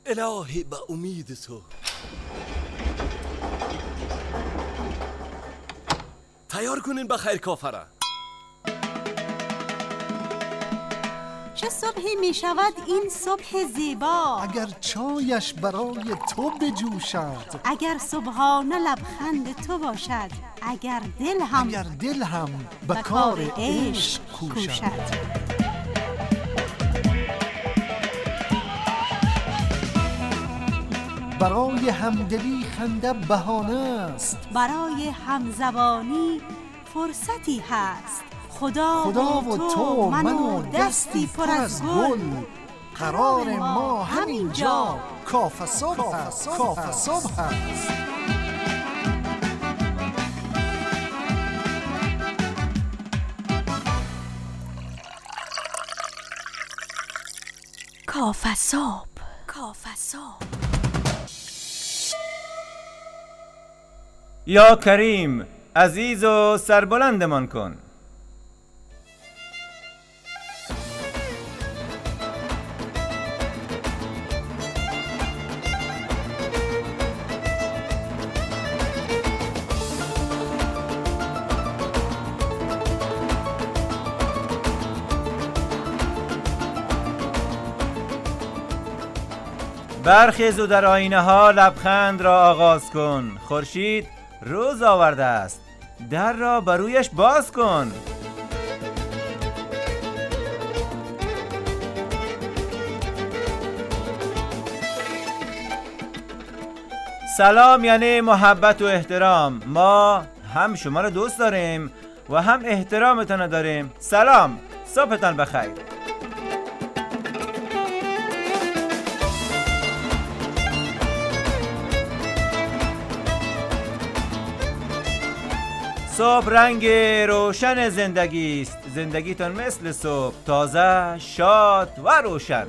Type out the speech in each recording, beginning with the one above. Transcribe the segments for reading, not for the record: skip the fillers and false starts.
الهی به امید تو. تیار کنین بخیر کافره. چه صبحی می شود این صبح زیبا، اگر چایش برای تو بجوشد، اگر صبحانه لبخند تو باشد، اگر دل هم به کار عشق کوشد. برای همدلی خنده بهانه است، برای همزبانی فرصتی هست. خدا و تو من و دستی پر از گل، قرار ما همینجا کافه صبح است. کافه صبح. یا کریم عزیز و سربلندمان کن. برخیز و در آینه ها لبخند را آغاز کن. خورشید روز آورده است، در را بر رویش باز کن. سلام یعنی محبت و احترام. ما هم شما را دوست داریم و هم احترامتان را داریم. سلام، صبحتان بخیر. صبح رنگ روشن زندگی است. زندگیتان مثل صبح، تازه، شاد و روشن.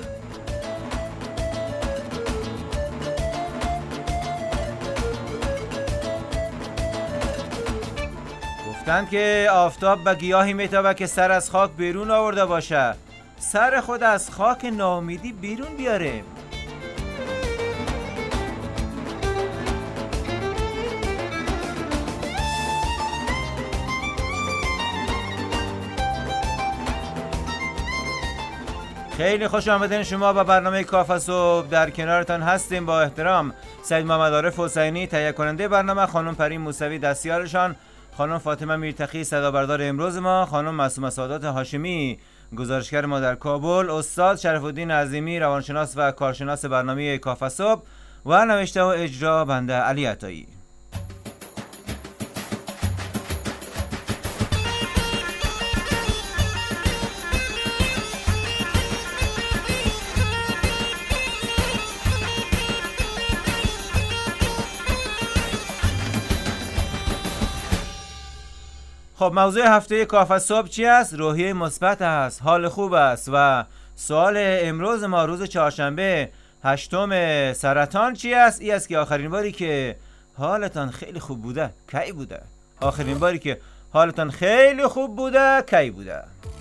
گفتند که آفتاب به گیاهی میتابد که سر از خاک بیرون آورده باشه. سر خود از خاک ناامیدی بیرون بیاره. خیلی خوش آمدین شما به برنامه کافه صبح. در کنارتان هستیم با احترام سید محمد عارف حسینی تهیه کننده برنامه، خانم پریم موسوی دستیارشان، خانم فاطمه میرتقی صدابردار امروز ما، خانم معصومه سعادت هاشمی گزارشگر ما در کابل، استاد شرف الدین عظیمی روانشناس و کارشناس برنامه کافه صبح و نوشته و اجرا بنده علی عطایی. خب موضوع هفته کافه صبح چی است؟ روحیه مثبت است، حال خوب است و سوال امروز ما روز چهارشنبه 8 سرطان چی است؟ این است که آخرین باری که حالتان خیلی خوب بوده کی بوده؟ آخرین باری که حالتان خیلی خوب بوده کی بوده؟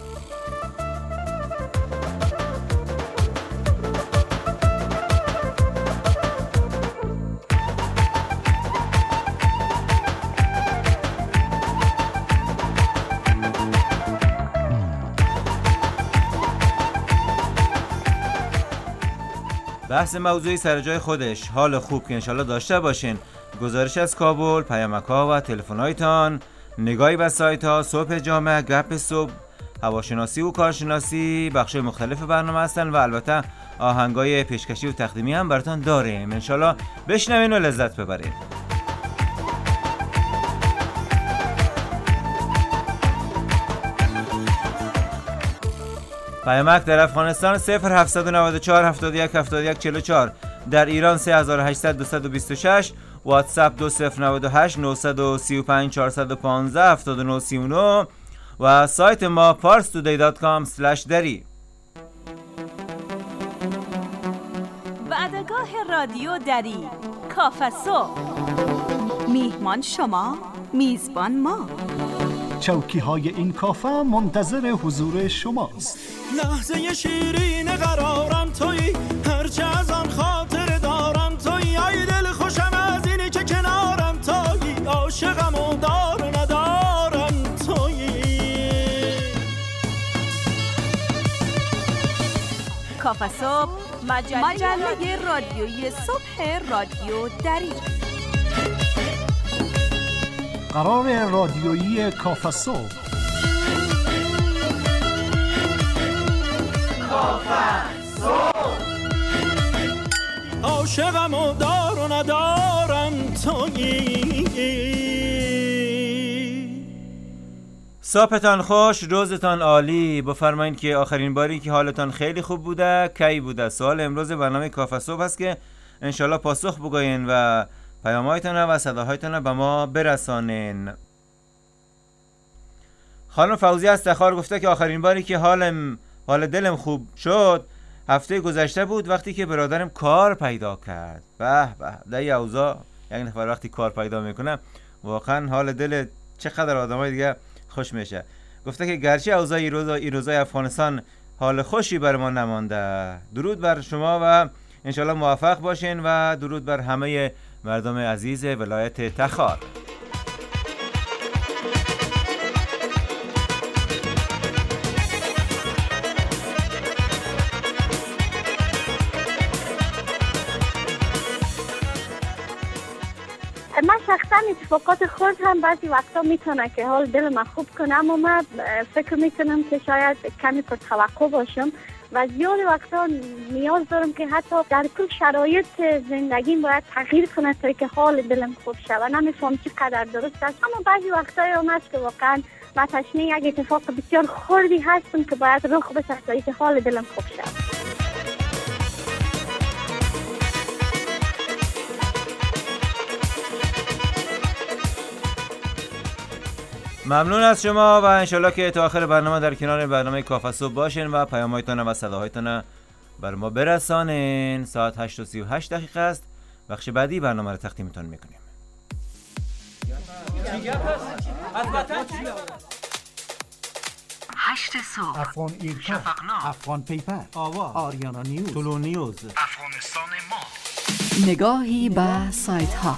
بحث موضوعی سر جای خودش، حال خوب که انشالله داشته باشین. گزارش از کابل، پیامک‌ها و تلفن‌هایتان، نگاهی به سایت‌ها، صبح جامعه، گپ صبح، هواشناسی و کارشناسی، بخش‌های مختلف برنامه هستن و البته آهنگای پیشکشی و تقدیمی هم براتون داریم. انشالله بشنوین و لذت ببرین. پیامک در افغانستان 0794 71 71 44، در ایران 3800 226، واتساپ 2098 935 415 7939 و سایت ما parstoday.com/dari. وعدگاه رادیو دری، کافه صبح. میهمان شما، میزبان ما. چوکی های این کافه منتظر حضور شماست. لحظه شیرین قرارم تویی، هرچه از آن خاطر کافه صبح، مجله رادیویی صبح رادیو دری. قرار رادیویی کافه صبح. عاشقم و دار و ندارم تویی. صبحتان خوش، روزتان عالی. بفرمایید که آخرین باری که حالتان خیلی خوب بوده کی بوده؟ سوال امروز برنامه کافه صبح است که انشالله پاسخ بگوین و پیام‌هایتان و صداهایتان به ما برسانین. خانم فوزی از تخار گفته که آخرین باری که حال دلم خوب شد هفته گذشته بود وقتی که برادرم کار پیدا کرد. به در یه اوضاع یک نفر وقتی کار پیدا میکنه واقعا حال دل چقدر آدمای دیگه خوش میشه. گفته که گرچه اوضاع این روزای افغانستان حال خوشی بر ما نمانده. درود بر شما و انشالله موفق باشین و درود بر همه مردم عزیز ولایت تخار. من شخصا اتفاقات خود هم بعضی وقتا میتونه که حال دل من خوب کنم و من فکر میکنم که شاید کمی پرتوقع باشم و زیاد وقتا نیاز دارم که حتی در کل شرایط زندگیم باید تغییر کنه تا که حال دلم خوب شه و نمیفهم چقدر درست است. اما بعضی وقتا هم هست که واقعا من تشنه یک اتفاق بسیار خردی هستم که باید رخ بده تا که حال دلم خوب شه. ممنون از شما و انشالله که تا آخر برنامه در کنار برنامه کافه صبح باشین و پیام‌هایتان و صداهایتان بر ما برسانین. ساعت 8:38 است. بخش بعدی برنامه رو تقدیمتان میکنیم. هشت صبح، افغان ایرکا، افغان پیپر، آریانا نیوز، طلو نیوز، افغانستان ما. نگاهی به سایت ها.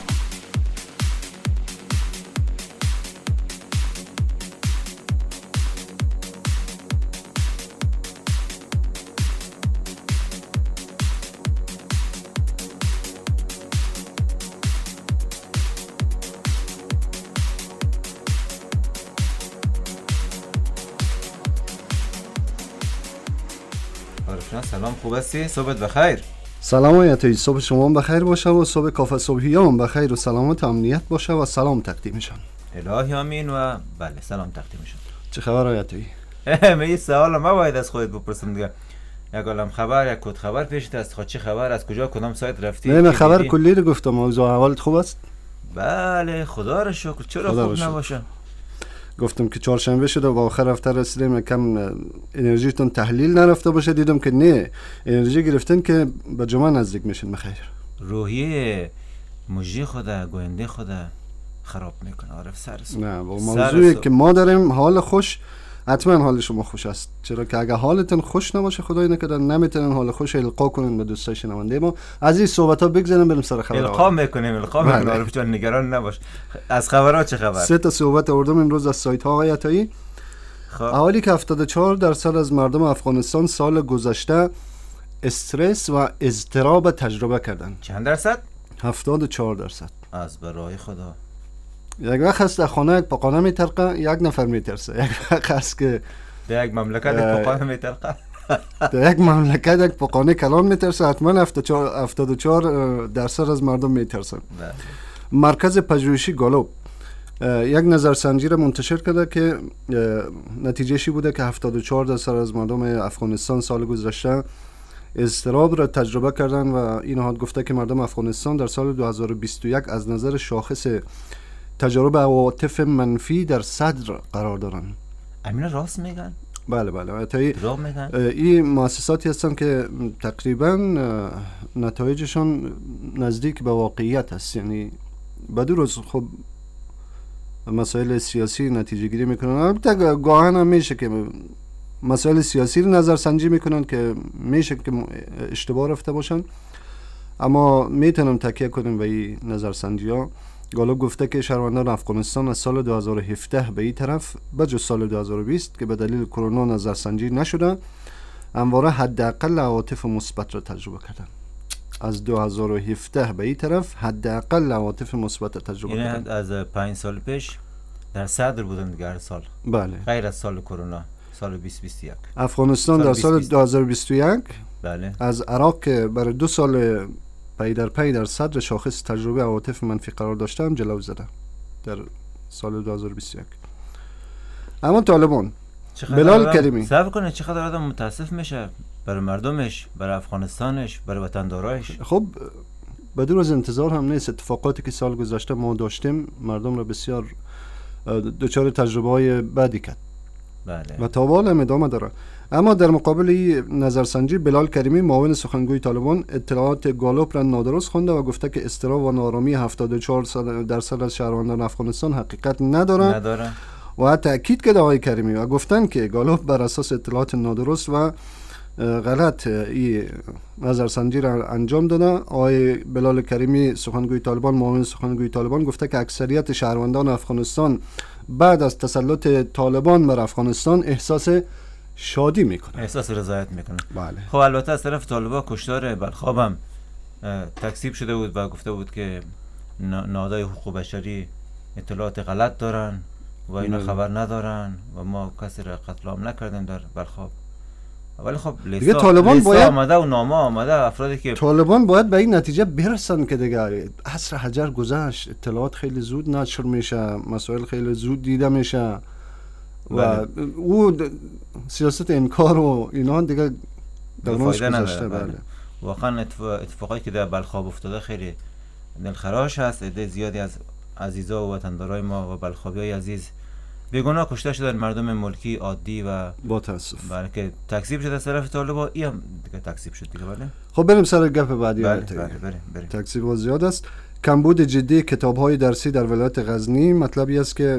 سلام، خوب هستی؟ صبحت بخیر. سلام آیتایی، صبح شما هم بخیر باشه و صبح کافه صبحی هم بخیر و سلامت و امنیت باشه و سلام تقدیمشان. الهی آمین و بله سلام تقدیمشان. چه خبر آیتایی؟ من یه سوال ما باید از خودت بپرسم دیگه. یک عالم خبر، یک کد خبر پیشت است. خود چه خبر؟ از کجا کدام سایت رفتی؟ نه خبر کلی رو گفتم. موضوع احوالت خوب است؟ بله خدا رو شکر. چرا خوب نباشه؟ گفتم که چهارشنبه شده و آخر هفته رسیدیم کم انرژیتون تحلیل نرفته باشه. دیدم که نه انرژی گرفتن که به جمعه نزدیک میشین. بخیر. روحیه مجری خدا گوینده خدا خراب میکنه. عارف سرس. نه با موضوعی که ما داریم حال خوش، حتما حال شما خوش است. چرا که اگه حالتون خوش نباشه خدای نکرده نمیتونن حال خوش القا کنن به دوستای شنونده ما. از این صحبت ها بگذاریم بریم سر خبرها. القا میکنیم عارف جان نگران نباش. از خبرها چه خبر؟ 3 تا صحبت آوردم امروز از سایت ها آیتایی. حالی که 74% از مردم افغانستان سال گذشته استرس و اضطراب تجربه کردند. چند درصد؟ 74%. از برای خدا. یک وقت هست در خانه یک پاقانه میترقه یک نفر میترسه. یک وقت هست که در یک مملکت یک پاقانه میترقه. در یک مملکت یک پاقانه کلان میترسه. حتما 74% از مردم میترسن. مرکز پژوهشی گالوب یک نظرسنجی را منتشر کرده که نتیجهشی بوده که 74% از مردم افغانستان سال گذشته اضطراب را تجربه کردن و این نهاد گفته که مردم افغانستان در سال 2021 از نظر شاخص تجربه عواطف منفی در صدر قرار دارن. امین راست میگن؟ بله دروغ میگن؟ این مؤسساتی هستن که تقریبا نتایجشان نزدیک به واقعیت است. یعنی بعد روز خب مسائل سیاسی نتیجه گیری میکنن. البته گاهن هم میشه که مسائل سیاسی رو نظر سنجی میکنن که میشه که اشتباه رفته باشن، اما میتونم تکیه کنیم به این نظر سنجی ها. گالوب گفته که شهروندان افغانستان از سال 2017 به این طرف بجز سال 2020 که به دلیل کرونا نظرسنجی نشده همواره حداقل عواطف مثبت را تجربه کردن. از 2017 به این طرف حداقل عواطف مثبت تجربه کردن. یعنی از 5 سال پیش در صدر بودن دیگه هر سال. بله. غیر از سال کرونا، سال 2021. افغانستان در سال 2021 بله. از عراق که برای 2 سال پی در پی در صدر شاخص تجربه عواطف منفی قرار داشته هم جلو زده در سال 2021. اما طالبان بلال کریمی صبر کنه، چقدر آدم متاسف میشه برای مردمش، برای افغانستانش، برای وطندارایش. خب بدون از انتظار هم نیست. اتفاقاتی که سال گذشته ما داشتیم مردم را بسیار دچار تجربه های بدی کرد. بله. و تا حالا هم ادامه داره. اما در مقابل این نظرسنجی بلال کریمی معاون سخنگوی طالبان اطلاعات گالوپ را نادرست خوانده و گفته که اضطراب و ناآرامی 74% از شهروندان افغانستان حقیقت نداره. و تأکید کرد آقای کریمی و گفتن که گالوپ بر اساس اطلاعات نادرست و غلط این نظرسنجی را انجام داده. آقای بلال کریمی سخنگوی طالبان معاون سخنگوی طالبان گفته که اکثریت شهروندان افغانستان بعد از تسلط طالبان بر افغانستان احساس شادی میکنه، احساس رضایت میکنه. بله. خب البته از طرف طالبان کشتار بلخاب هم تکذیب شده بود و گفته بود که نهادهای حقوق بشری اطلاعات غلط دارن و اینا خبر ندارن و ما کسی را قتل عام نکردیم در بلخاب. ولی خب دیگه طالبان باید آمده و نامه آمده افرادی که طالبان باید به این نتیجه برسن که دیگه عصر حجر گذشت، اطلاعات خیلی زود نشر میشه، مسائل خیلی زود دیده میشه و او سیاست انکار و اینا دیگه دورانش گذشته. بله. واقعا اتفاقایی که در بلخاب افتاده خیلی دلخراش هست. عده زیادی از عزیزا و وطندارای ما و بلخابیای عزیز بیگناه کشته شدن، مردم ملکی عادی و با تاسف. بله که تکذیب شده از طرف طالبان، این هم دیگه تکذیب شد دیگه. بله. خب بریم سر گپ بعدی. بریم. تکذیب زیاد است. کمبود جدی کتاب‌های درسی در ولایت غزنی مطلبی است که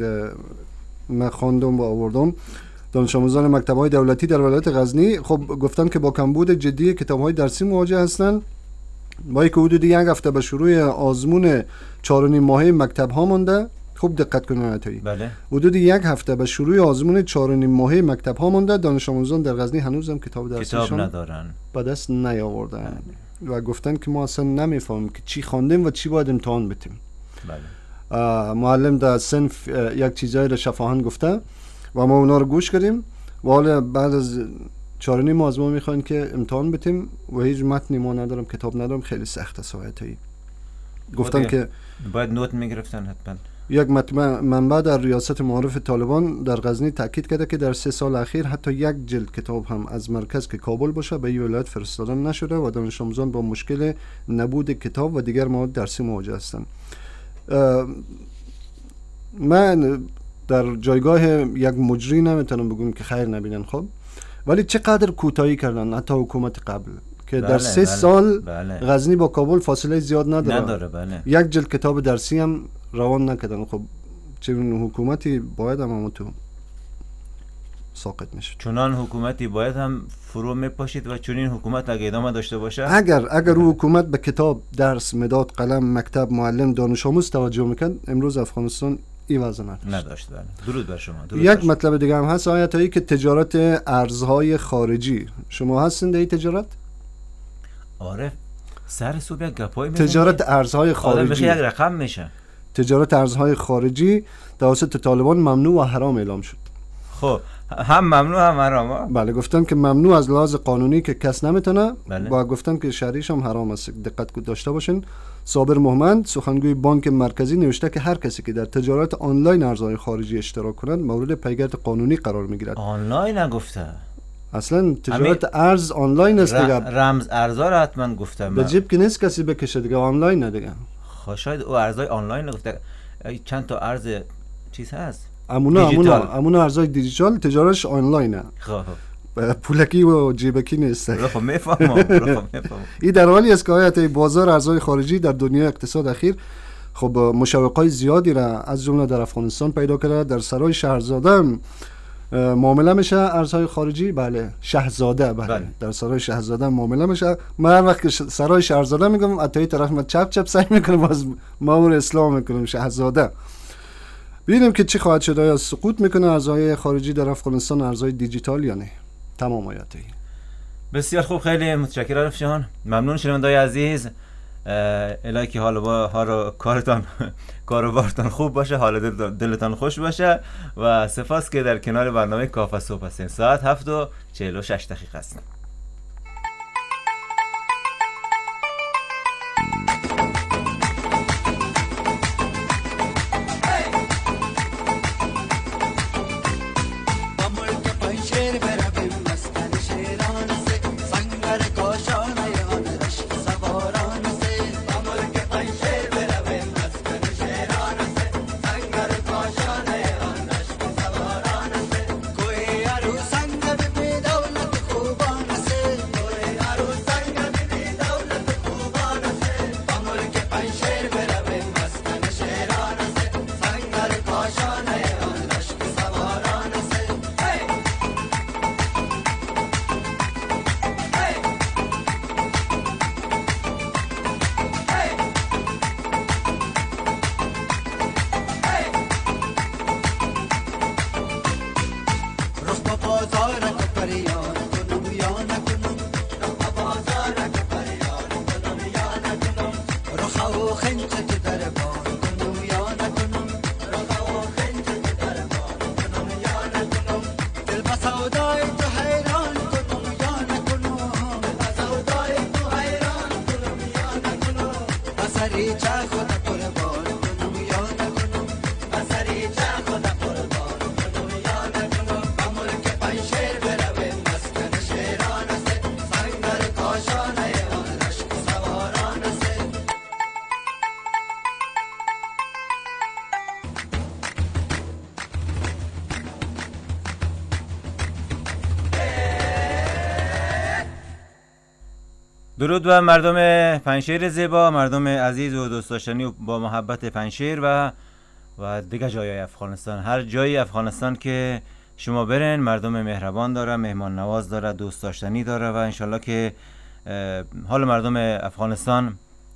من خواندم و آوردم. دانش آموزان مکتب‌های دولتی در ولایت غزنی خب گفتن که با کمبود جدی کتاب‌های درسی مواجه هستند. با اینکه حدود 1 هفته به شروع آزمون 4.5 ماهه مکتب‌ها مونده. خوب دقت کنید آیتایی. بله. حدود 1 هفته به شروع آزمون 4.5 ماهه مکتب‌ها مونده. دانش آموزان در غزنی هنوزم کتاب درسیشون ندارن، به دست نیاوردن و گفتن که ما اصلا نمیفهمیم که چی خواندیم و چی باید امتحان بدیم. بله. معلم در صنف یک چیزایی را شفاهن گفته و ما اونا رو گوش کردیم و حالا بعد از 4.5 ماه از ما میخوان که امتحان بدیم و هیچ متنی ما ندارم، کتاب ندارم. خیلی سخته سوایتایی. گفتن که باید نوت میگرفتن حتما. یک منبع در ریاست معارف طالبان در غزنی تاکید کرده که در 3 سال اخیر حتی 1 جلد کتاب هم از مرکز که کابل باشه به این ولایت فرستادن نشده و دانش آموزان با مشکل نبود کتاب و دیگر مواد درسی مواجه هستند. من در جایگاه یک مجری نمیتونم بگم که خیر نبینن، خب ولی چقدر کوتاهی کردن حتی حکومت قبل که در 3 سال غزنی با کابل فاصله زیاد نداره. بله. 1 جلد کتاب درسی هم روان نکردن. خب چنین حکومتی باید هم تو ساقط میشه. چنان حکومتی باید هم فرو میپاشید و چنین حکومت اگه ادامه داشته باشه، اگر او حکومت به کتاب، درس، مداد، قلم، مکتب، معلم، دانش آموز توجه میکرد امروز افغانستان این وضع نداشت. درود بر شما. یک مطلب دیگه هم هست آیتایی که تجارت ارزهای خارجی. شما هستین در این تجارت؟ آره سر صبح یک گپای میزنی. تجارت ارزهای خارجی یک رقم میشه. تجارت ارزهای خارجی توسط طالبان ممنوع و حرام اعلام شد. خب هم ممنوع هم حرام. بله گفتن که ممنوع از لحاظ قانونی که کس نمیتونه. بله. و گفتن که شرعیش هم حرام است. دقت داشته باشین. صابر محمد سخنگوی بانک مرکزی نوشته که هر کسی که در تجارت آنلاین ارزهای خارجی اشتراک کند مورد پیگرد قانونی قرار میگیرد. آنلاین نگفته، اصلا تجارت ارز آنلاین است دیگه. رمز ارزا را حتما گفتم. به جیب که نیست کسی بکشه دیگه، آنلاین نه دیگه. خب شاید او ارزهای آنلاین نگفته. چند تا ارز چیز هست؟ امونا ارزهای دیجیتال تجارتش آنلاینه. خب پولکی و جیبکی نیست. خب میفهمم. این در حالی است که آیت بازار ارزهای خارجی در دنیای اقتصاد اخیر خب مشوقای زیادی را از جمله در افغانستان پیدا کرده. در سرای شهرزاده معامله میشه ارزهای خارجی. بله شهزاده. بله در سرای شهزاده معامله میشه. من هر وقت که سرای شهرزاده میگم اتای طرف من چپ سعی میکنم از مامور اسلام میکنم شهزاده. ببینیم که چی خواهد شد. آیا سقوط میکنه ارزهای خارجی در افغانستان ارزهای دیجیتال یا نه؟ تمام آیاتی بسیار خوب، خیلی متشکرم عارف جان. ممنون شنونده‌های عزیز. الهی که کارتان کاروبارتان خوب باشه، حال دلتان خوش باشه و سپاس که در کنار برنامه کافه صبح هستین. ساعت 7:46 است. درود و مردم پنجشیر زیبا، مردم عزیز و دوست داشتنی با محبت پنجشیر و دیگه جای افغانستان. هر جای افغانستان که شما برین مردم مهربان داره، مهمان نواز داره، دوست داشتنی داره و انشالله که حال مردم افغانستان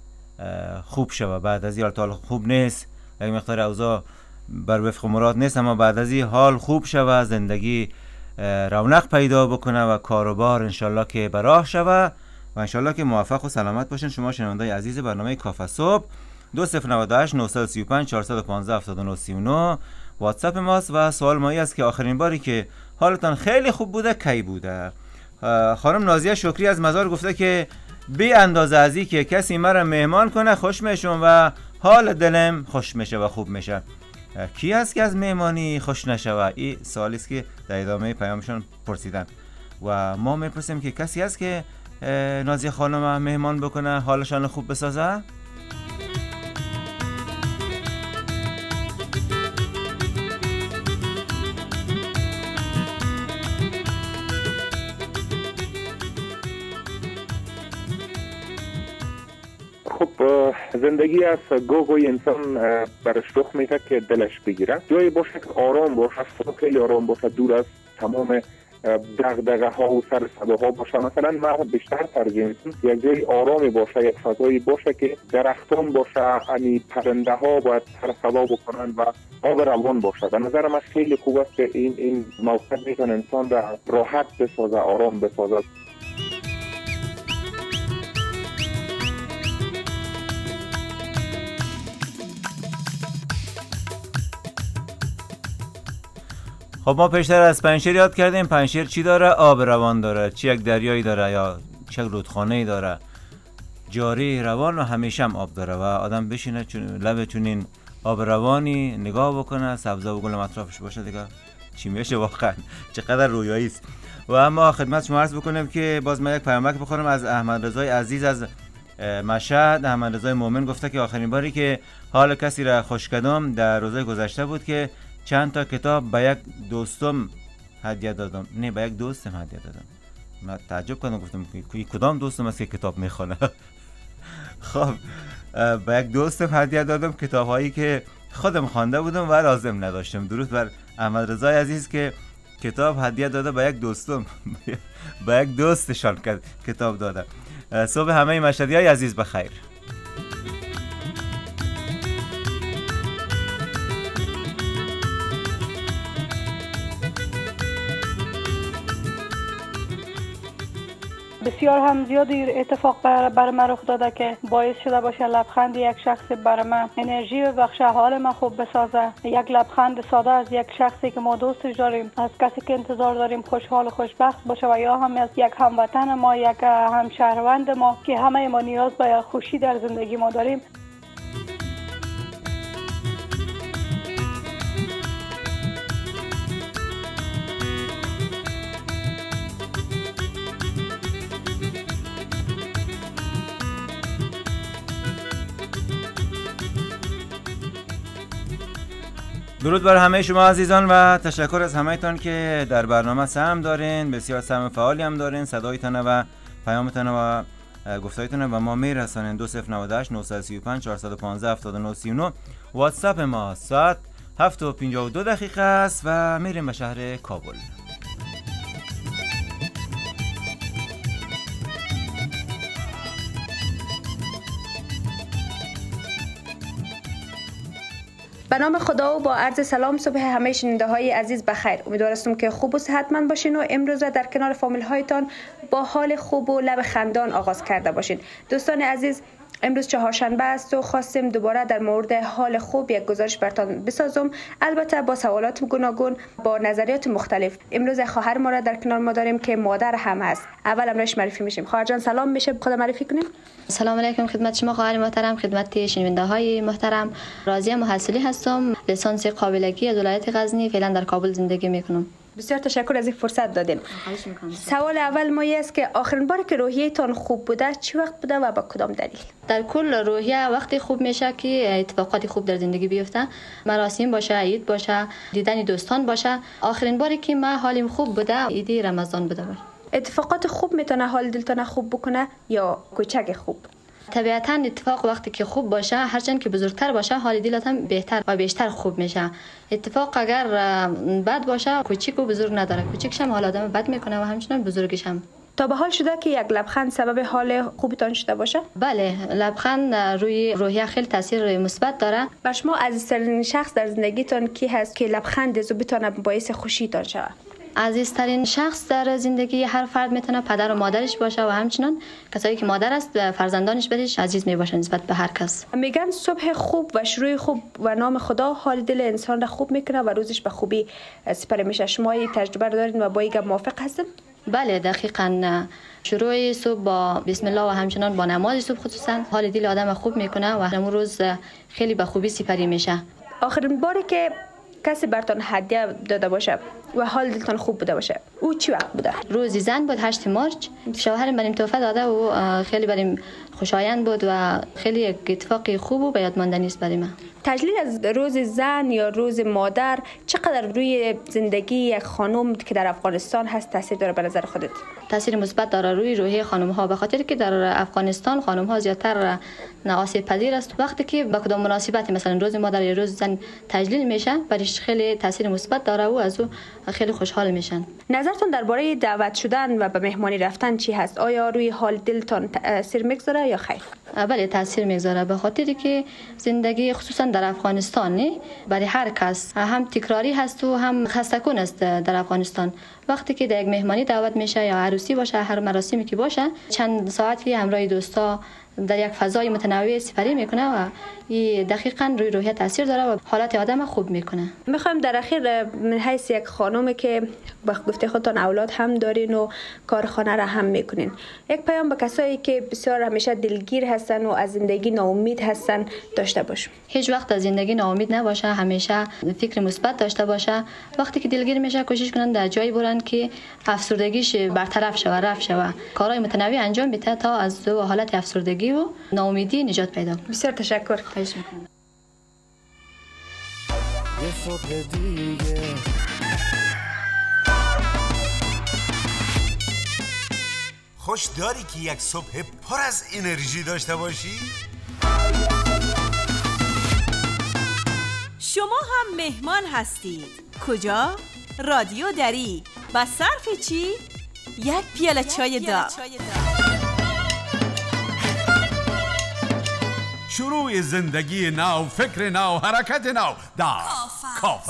خوب شود. بعد از این حال خوب نیست، یک مقدار اوضاع بر وفق مراد نیست، اما بعد از این حال خوب شود، زندگی رونق پیدا بکنه و کاروبار انشالله که براه شود و انشالله که موفق و سلامت باشین. شما شنوندای عزیز برنامه کافه صبح 2098 935 415 7939 واتساپ ماست و سوال مایی است که آخرین باری که حالتان خیلی خوب بوده کی بوده؟ خانم نازیه شکری از مزار گفته که بی اندازه ازی که کسی مرا مهمان کنه خوش میشم و حال دلم خوش میشه و خوب میشه. کی هست که از مهمانی خوش نشوه؟ این سوالی است که در ادامه پیامشون پرسیدن و ما میپرسیم که کسی هست که نازیه خانم مهمان بکنه حالشان خوب بسازه؟ خب زندگی از گوگوی انسان برش رخ میده که دلش بگیره، جایی باشه که آرام باشه، خیلی آرام باشه، دور از تمام دغدغه ها و سر صداها باشه. مثلا من بیشتر ترجیح میدم یک جای آرامی باشه، یک فضایی باشه که درختان باشه، یعنی پرنده ها باید سر صدا بکنن و آب روان باشه. به نظر من خیلی خوب است که این موقع میتونه انسان را راحت بسازه، آرام بسازه. خب ما پیشتر از پنجشیر یاد کردیم. پنجشیر چی داره؟ آب روان داره. چی یک دریایی داره یا چه رودخانه‌ای داره، جاری روان و همیشه هم آب داره و آدم بشینه لب چونین آب روانی نگاه بکنه، سبزا و گل اطرافش باشه، دیگه چی میشه واقعا؟ چقدر رویایی است. و اما خدمت شما عرض بکنم که باز من یک پیامک بخورم از احمد رضای عزیز از مشهد. احمد رضای مومن گفته که آخرین باری که حال کسی را خوش کردم در روزهای گذشته بود که چند تا کتاب به یک دوستم هدیه دادم. نه، به یک دوستم هدیه دادم. من تعجب کردم، گفتم که کدام دوستم است که کتاب میخونه؟ خب به یک دوستم هدیه دادم کتاب هایی که خودم خوانده بودم و لازم نداشتم. درود بر احمد رضای عزیز که کتاب هدیه داده به یک دوستم به یک دوستشان کتاب داده. صبح همه مشهدیای عزیز بخیر. بسیار هم زیادی اتفاق برای من رخ داده که باعث شده باشه لبخند یک شخص برای من انرژی ببخشه، حال من خوب بسازه. یک لبخند ساده از یک شخصی که ما دوستش داریم، از کسی که انتظار داریم خوشحال و خوشبخت باشه و یا هم از یک هموطن ما، یک همشهروند ما که همه ما نیاز به خوشی در زندگی ما داریم. درود بر همه شما عزیزان و تشکر از همه‌تان که در برنامه سهم دارین. بسیار سهم فعالی هم دارین. صدایتان و پیامتان و گفتایتان و ما میرسانین. 2098 935 415 7939 واتساپ ما. ساعت 7:52 است و میریم به شهر کابل. به نام خدا و با عرض سلام صبح همه شنونده های عزیز بخیر. امیدوارم که خوب و صحتمند باشین و امروز در کنار فامیل هایتان با حال خوب و لب خندان آغاز کرده باشین. دوستان عزیز، امروز چهارشنبه است و خواستم دوباره در مورد حال خوب یک گزارش براتون بسازم، البته با سوالات گوناگون، با نظریات مختلف. امروز خواهر ما را در کنار ما داریم که مادر هم هست. اول امروز معرفی میشیم. خواهر جان سلام، میشه خود معرفی کنیم؟ سلام علیکم خدمت شما خواهر محترم، خدمت شنونده های محترم. راضیه محصلی هستم، لیسانس قابلگی از ولایت غزنی، فعلا در کابل زندگی میکنم. بسیار تشکر از این فرصت دادین. سوال اول ما است که آخرین باری که روحیه‌تان خوب بوده چه وقت بوده و با کدام دلیل؟ در کل روحیه وقتی خوب میشه که اتفاقات خوب در زندگی بیفته، مراسم باشه، عید باشه، دیدن دوستان باشه. آخرین باری که ما حالم خوب بوده عید رمضان بوده. اتفاقات خوب میتونه حال دلتان خوب بکنه یا کوچک خوب؟ طبیعتاً اتفاق وقتی که خوب باشه، هرچند که بزرگتر باشه، حال دلت هم بهتر و بیشتر خوب میشه. اتفاق اگر بد باشه، کوچیک و بزرگ نداره. کوچیکش هم حال آدم بد میکنه و همچنین بزرگش هم. تا به حال شده که یک لبخند سبب حال خوبتان شده باشه؟ بله، لبخند روی روحیه خیلی تاثیر مثبت داره. بر شما عزیزترین شخص در زندگیتان کی هست که لبخند زو بتونه باعث خوشیتان شود؟ عزیزترین شخص در زندگی هر فرد میتونه پدر و مادرش باشه و همچنین کسایی که مادر است فرزندانش بهش عزیز میباشن نسبت به هر کس. میگن صبح خوب و شروع خوب و نام خدا حال دل انسان را خوب میکنه و روزش به خوبی سپری میشه. شما این تجربه رو دارین و با این موافق هستین؟ بله دقیقاً. شروع صبح با بسم الله و همچنان با نماز صبح خصوصا حال دل آدم خوب میکنه و همون روز خیلی به خوبی سپری میشه. آخرین باری که کسی براتون هدیه داده باشه و حال دلتان خوب بوده باشه او چی وقت بوده؟ روز زن بود، 8 مارچ. شوهرم بریم تحفه داده و خیلی بریم خوشایند بود و خیلی یک اتفاقی خوب و به یاد ماندنی است برای من. تجلیل از روز زن یا روز مادر چقدر روی زندگی یک خانم که در افغانستان هست تاثیر داره به نظر خودت؟ تاثیر مثبت داره روی روحیه خانم ها، به خاطر که در افغانستان خانم ها زیادتر آسیب پذیر است. وقتی که با کدام مناسبتی مثلا روز مادر یا روز زن تجلیل میشه برایش خیلی تاثیر مثبت داره و از او خیلی خوشحال میشن. نظرتون درباره دعوت شدن و به مهمانی رفتن چی هست؟ آیا روی حال دلتان تاثیر میگذاره یا خیر؟ بله تاثیر میگذاره، به خاطر که زندگی خصوصا در افغانستان برای هر کس هم تکراری هست و هم خسته‌کن است. در افغانستان وقتی که در یک مهمانی دعوت میشه یا عروسی باشه، هر مراسمی که باشه، چند ساعتی همراه دوستا در یک فضای متنوع سپری میکنه و این دقیقاً روی روحیه تاثیر داره و حالت آدم خوب میکنه. میخوایم در اخیر من حیث یک خانومه که با گفته خودتان اولاد هم دارین و کارخانه را هم میکنین، یک پیام به کسایی که بسیار همیشه دلگیر هستن و از زندگی ناامید هستن داشته باش. هیچ وقت از زندگی ناامید نباشه، همیشه فکر مثبت داشته باشه. وقتی که دلگیر میشه کوشش کنن در جایی برن که افسردگیش برطرف شه و رفع شه و کارهای متنوع انجام بده تا از دو حالت افسردگی و ناامیدی نجات پیدا کنه. بسیار تشکر. خواهش میکنم. یه صبح دیگه خوش داری که یک صبح پر از انرژی داشته باشی؟ شما هم مهمان هستید. کجا؟ رادیو دری. با صرف چی؟ یک پیاله چای داغ. شروع زندگی نو، فکر نو، حرکت نو در کافه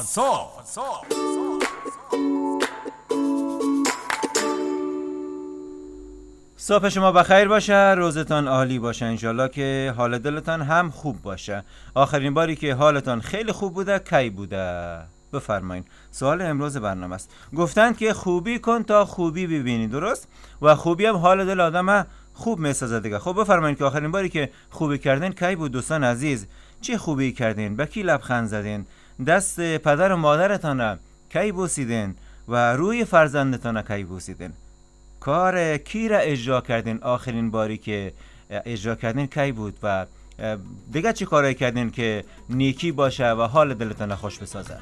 صبح. صبح شما بخیر باشه، روزتان عالی باشه، انشالله که حال دلتان هم خوب باشه. آخرین باری که حالتان خیلی خوب بوده کی بوده؟ بفرمایید. سوال امروز برنامه است. گفتند که خوبی کن تا خوبی ببینی، درست؟ و خوبی هم حال دل آدم خوب میسازه دیگه. خب بفرمایید که آخرین باری که خوبی کردین کی بود دوستان عزیز؟ چه خوبی کردین؟ به کی لبخند زدین؟ دست پدر و مادرتان کی بوسیدین؟ و روی فرزندتان کی بوسیدین؟ کار کی را اجرا کردین؟ آخرین باری که اجرا کردین کی بود؟ و دیگه چی کارایی کردین که نیکی باشه و حال دلتان خوش بسازه؟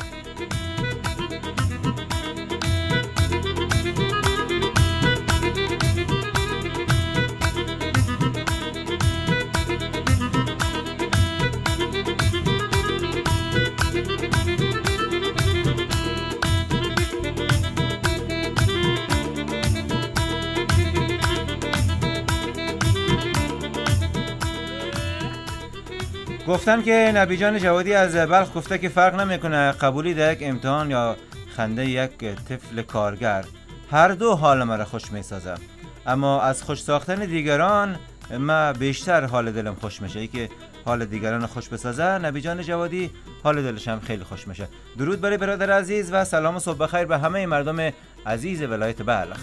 گفتن که نبی جان جوادی از بلخ گفته که فرق نمیکنه قبولی در یک امتحان یا خنده یک طفل کارگر، هر دو حال مرا خوش میسازه. اما از خوش ساختن دیگران ما بیشتر حال دلم خوش میشه. ای که حال دیگران خوش بسازه، نبی جان جوادی حال دلش هم خیلی خوش میشه. درود برای برادر عزیز و سلام و صبح بخیر به همه مردم عزیز ولایت بلخ.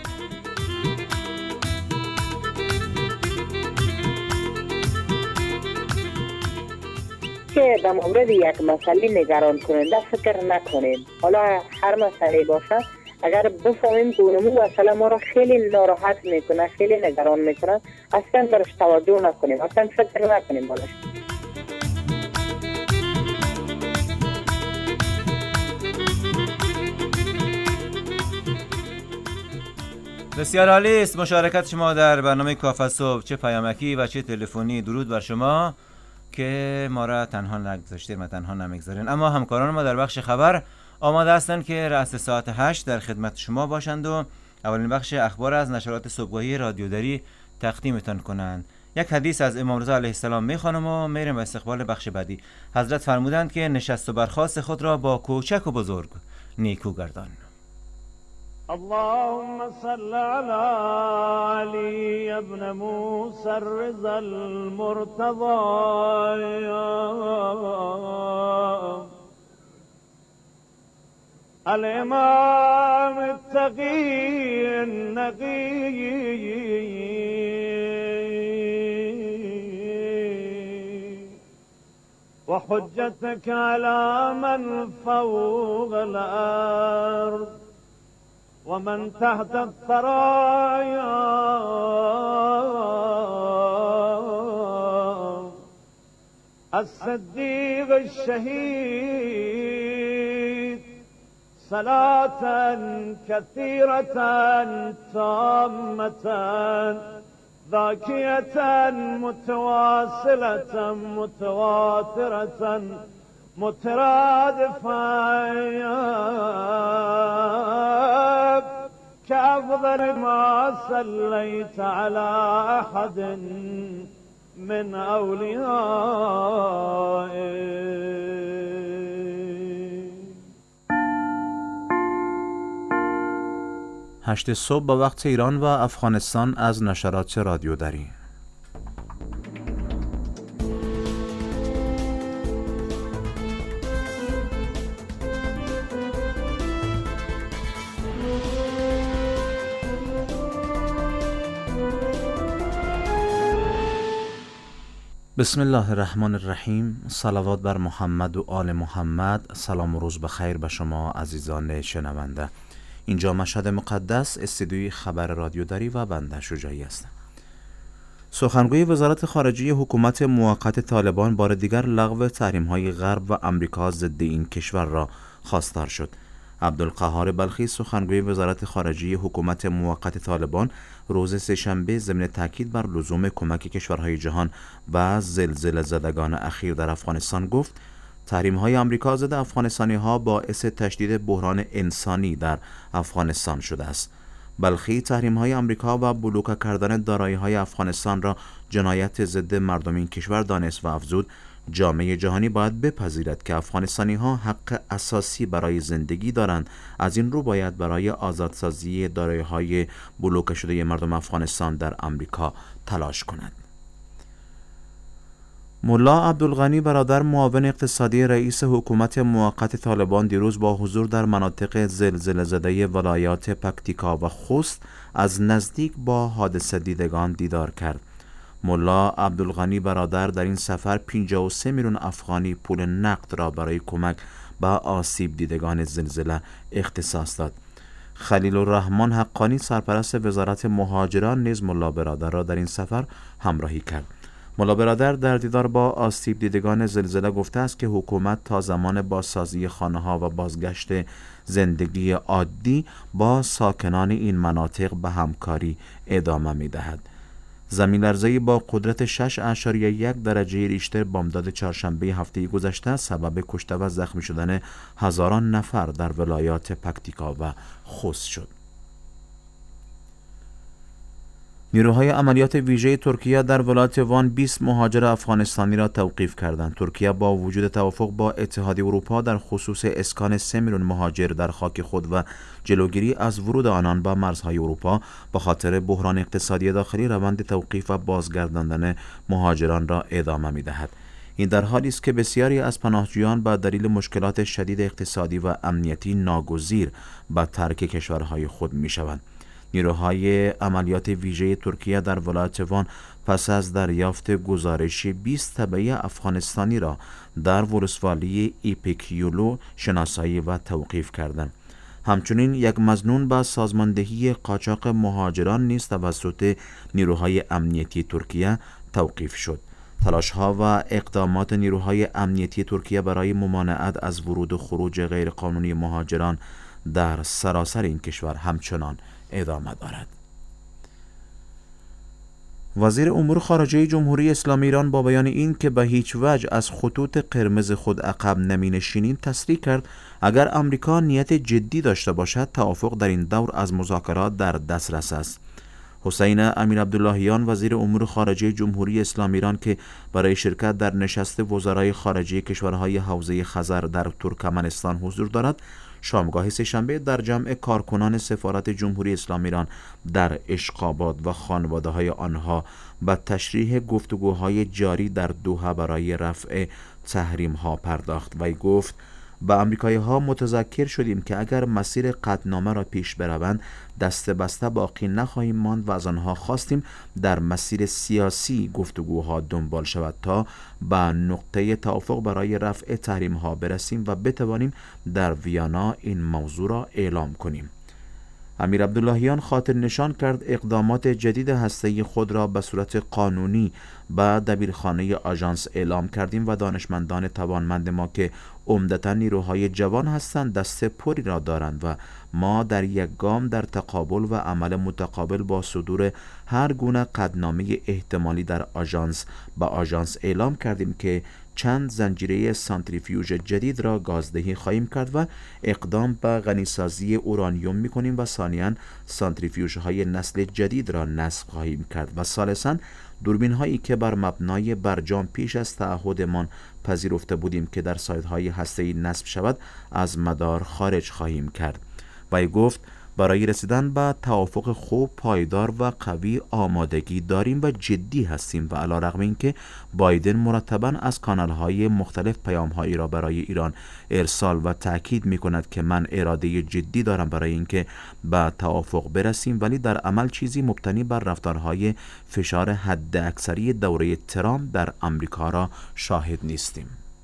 که در مورد یک مسئله نگران کننده فکر نکنیم. حالا هر مسئله باشه اگر بفهمیم که اونمون مسئله ما را خیلی ناراحت میکنه، خیلی نگران میکنه، اصلا برش توجه نکنیم، اصلا فکر نکنیم بالاش. بسیار عالی است مشارکت شما در برنامه کافه صبح، چه پیامکی و چه تلفنی. درود بر شما که ما را تنها نگذاشتید و تنها نمیگذارین. اما همکاران ما در بخش خبر آماده هستند که رأس ساعت 8 در خدمت شما باشند و اولین بخش اخبار از نشرات صبحگاهی رادیو دری تقدیمتان کنند. یک حدیث از امام رضا علیه السلام میخوانم و میریم به استقبال بخش بعدی. حضرت فرمودند که نشست و برخاست خود را با کوچک و بزرگ نیکو گردان. اللهم صل على علي ابن موسى الرضا المرتضى الإمام التقي النقي وحجتك على من فوق الأرض ومن تحت الثرايا الصديق الشهيد صلاة كثيرة تامة ذاكية متواصلة متواترة مترادفة كأفضل ما صليت على أحد من أوليائك. 8 صبح با وقت ایران و افغانستان از نشرات رادیو دری. بسم الله الرحمن الرحیم. صلوات بر محمد و آل محمد. سلام و روز بخیر به شما عزیزان شنونده. اینجا مشهد مقدس، استودیوی خبر رادیو دری و بنده شجاعی هستم. سخنگوی وزارت خارجه حکومت موقت طالبان بار دیگر لغو تحریم‌های غرب و آمریکا ضد این کشور را خواستار شد. عبدالقهار بلخی سخنگوی وزارت خارجه حکومت موقت طالبان روز سه‌شنبه ضمن تاکید بر لزوم کمک کشورهای جهان و زلزله زدگان اخیر در افغانستان گفت تحریم‌های آمریکا ضد افغانستانی‌ها باعث تشدید بحران انسانی در افغانستان شده است. بلخی تحریم‌های آمریکا و بلوک کردن دارایی‌های افغانستان را جنایت ضد مردم این کشور دانست و افزود جامعه جهانی باید بپذیرد که افغانستانی ها حق اساسی برای زندگی دارند. از این رو باید برای آزادسازی دارایی‌های بلوکه شده مردم افغانستان در امریکا تلاش کند. ملا عبدالغنی برادر، معاون اقتصادی رئیس حکومت موقت طالبان، دیروز با حضور در مناطق زلزله زده ولایات پکتیکا و خوست از نزدیک با حادثه دیدگان دیدار کرد. ملا عبدالغنی برادر در این سفر 53 میلیون افغانی پول نقد را برای کمک به آسیب دیدگان زلزله اختصاص داد. خلیل الرحمن حقانی، سرپرست وزارت مهاجران، نیز ملا برادر را در این سفر همراهی کرد. ملا برادر در دیدار با آسیب دیدگان زلزله گفته است که حکومت تا زمان بازسازی خانه‌ها و بازگشت زندگی عادی با ساکنان این مناطق به همکاری ادامه می‌دهد. زمین‌لرزه‌ای با قدرت 6.1 درجه ریشتر بامداد چهارشنبه هفته گذشته سبب کشته و زخمی شدن هزاران نفر در ولایات پکتیکا و خوست شد. نیروهای عملیات ویژه ترکیه در ولایت وان 20 مهاجر افغانستانی را توقیف کردند. ترکیه با وجود توافق با اتحادیه اروپا در خصوص اسکان 3 میلیون مهاجر در خاک خود و جلوگیری از ورود آنان به مرزهای اروپا به خاطر بحران اقتصادی داخلی روند توقیف و بازگرداندن مهاجران را ادامه می‌دهد. این در حالی است که بسیاری از پناهجویان به دلیل مشکلات شدید اقتصادی و امنیتی ناگزیر به ترک کشورهای خود می‌شوند. نیروهای عملیات ویژه ترکیه در ولایت وان پس از دریافت گزارش 20 تبعه افغانستانی را در ولسوالی ایپیکیولو شناسایی و توقیف کردند. همچنین یک مظنون به سازماندهی قاچاق مهاجران نیز توسط نیروهای امنیتی ترکیه توقیف شد. تلاش‌ها و اقدامات نیروهای امنیتی ترکیه برای ممانعت از ورود و خروج غیرقانونی مهاجران در سراسر این کشور همچنان ادامه دارد. وزیر امور خارجه جمهوری اسلامی ایران با بیان این که به هیچ وجه از خطوط قرمز خود عقب نمی‌نشینیم تصریح کرد اگر آمریکا نیت جدی داشته باشد توافق در این دور از مذاکرات در دسترس است. حسین امیر عبداللهیان وزیر امور خارجه جمهوری اسلامی ایران که برای شرکت در نشست وزرای خارجه کشورهای حوزه خزر در ترکمنستان حضور دارد، شامگاه سه‌شنبه در جمع کارکنان سفارت جمهوری اسلامی ایران در اشقاباد و خانواده‌های آنها به تشریح گفتگوهای جاری در دوحه برای رفع تحریم‌ها پرداخت و گفت با آمریکایی‌ها متذکر شدیم که اگر مسیر قطعنامه را پیش بروند دست بسته باقی نخواهیم ماند و از آنها خواستیم در مسیر سیاسی گفتگوها دنبال شود تا به نقطه توافق برای رفع تحریم‌ها برسیم و بتوانیم در ویانا این موضوع را اعلام کنیم. امیر عبداللهیان خاطر نشان کرد اقدامات جدید هسته‌ای خود را به صورت قانونی به دبیرخانه آژانس اعلام کردیم و دانشمندان توانمند ما که عمدتاً نیروهای جوان هستند دست پری را دارند و ما در یک گام در تقابل و عمل متقابل با صدور هر گونه قطعنامه احتمالی در آژانس به آژانس اعلام کردیم که چند زنجیره سانتریفیوژ جدید را گازدهی خواهیم کرد و اقدام به غنیسازی اورانیوم می‌کنیم و ثانیاً سانتریفیوژهای نسل جدید را نصب خواهیم کرد و ثالثاً دوربین هایی که بر مبنای برجام پیش از تعهدمان پذیرفته بودیم که در سایت‌های هسته‌ای نصب شود از مدار خارج خواهیم کرد. و گفت برای رسیدن به توافق خوب، پایدار و قوی آمادگی داریم و جدی هستیم و علیرغم اینکه بایدن مرتباً از کانال‌های مختلف پیام‌هایی را برای ایران ارسال و تأکید می‌کند که من اراده جدی دارم برای اینکه به توافق برسیم، ولی در عمل چیزی مبتنی بر رفتارهای فشار حداکثری دوره ترامپ در آمریکا را شاهد نیستیم.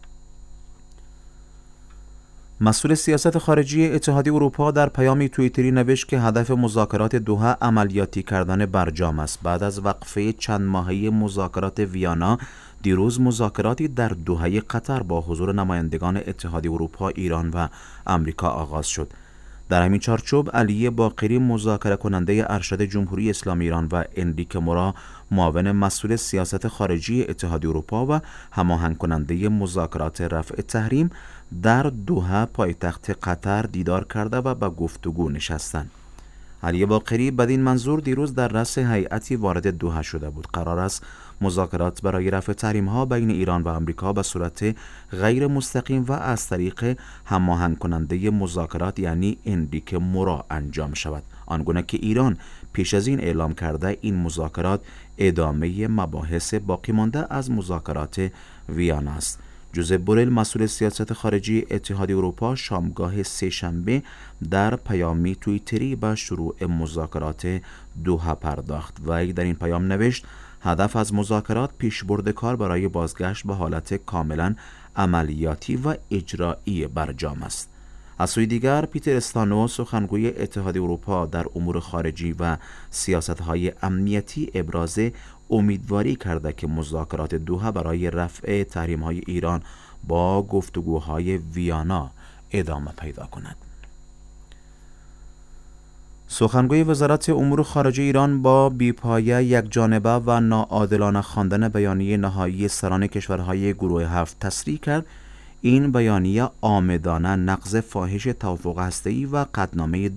مسئول سیاست خارجی اتحادیه اروپا در پیامی توییتری نوشت که هدف مذاکرات دوحه عملیاتی کردن برجام است. بعد از وقفه چند ماهه مذاکرات ویانا، دیروز مذاکراتی در دوحه قطر با حضور نمایندگان اتحادیه اروپا، ایران و آمریکا آغاز شد. در همین چارچوب علی باقری مذاکره کننده ارشد جمهوری اسلامی ایران و انریک مورا معاون مسئول سیاست خارجی اتحادیه اروپا و هماهنگ کننده مذاکرات رفع تحریم در دوحه پایتخت قطر دیدار کرده و به گفتگو نشستند. علی باقری بدین منظور دیروز در رأس هیئتی وارد دوحه شده بود. قرار است مذاکرات برای رفع تحریم‌ها بین ایران و آمریکا به صورت غیر مستقیم و از طریق هماهنگ کننده مذاکرات یعنی انریکه مورا انجام شود. آنگونه که ایران پیش از این اعلام کرده این مذاکرات ادامه مباحث باقی مانده از مذاکرات ویانا است. جوزپ بورل مسئول سیاست خارجی اتحاد اروپا شامگاه سه‌شنبه در پیامی توییتری به شروع مذاکرات دوحه پرداخت و در این پیام نوشت هدف از مذاکرات پیشبرد کار برای بازگشت به حالت کاملا عملیاتی و اجرایی برجام است. از سوی دیگر پیتر استانو سخنگوی اتحاد اروپا در امور خارجی و سیاست‌های امنیتی ابراز امیدواری کرده که مذاکرات دوحه برای رفع تحریم‌های ایران با گفتگوهای ویانا ادامه پیدا کند. سخنگوی وزارت امور خارجه ایران با بی‌پایه، یکجانبه و ناعادلانه خواندن بیانیه نهایی سران کشورهای گروه 7 تصریح کرد این بیانیه عامدانه نقض فاحش توافق هسته‌ای و قطعنامه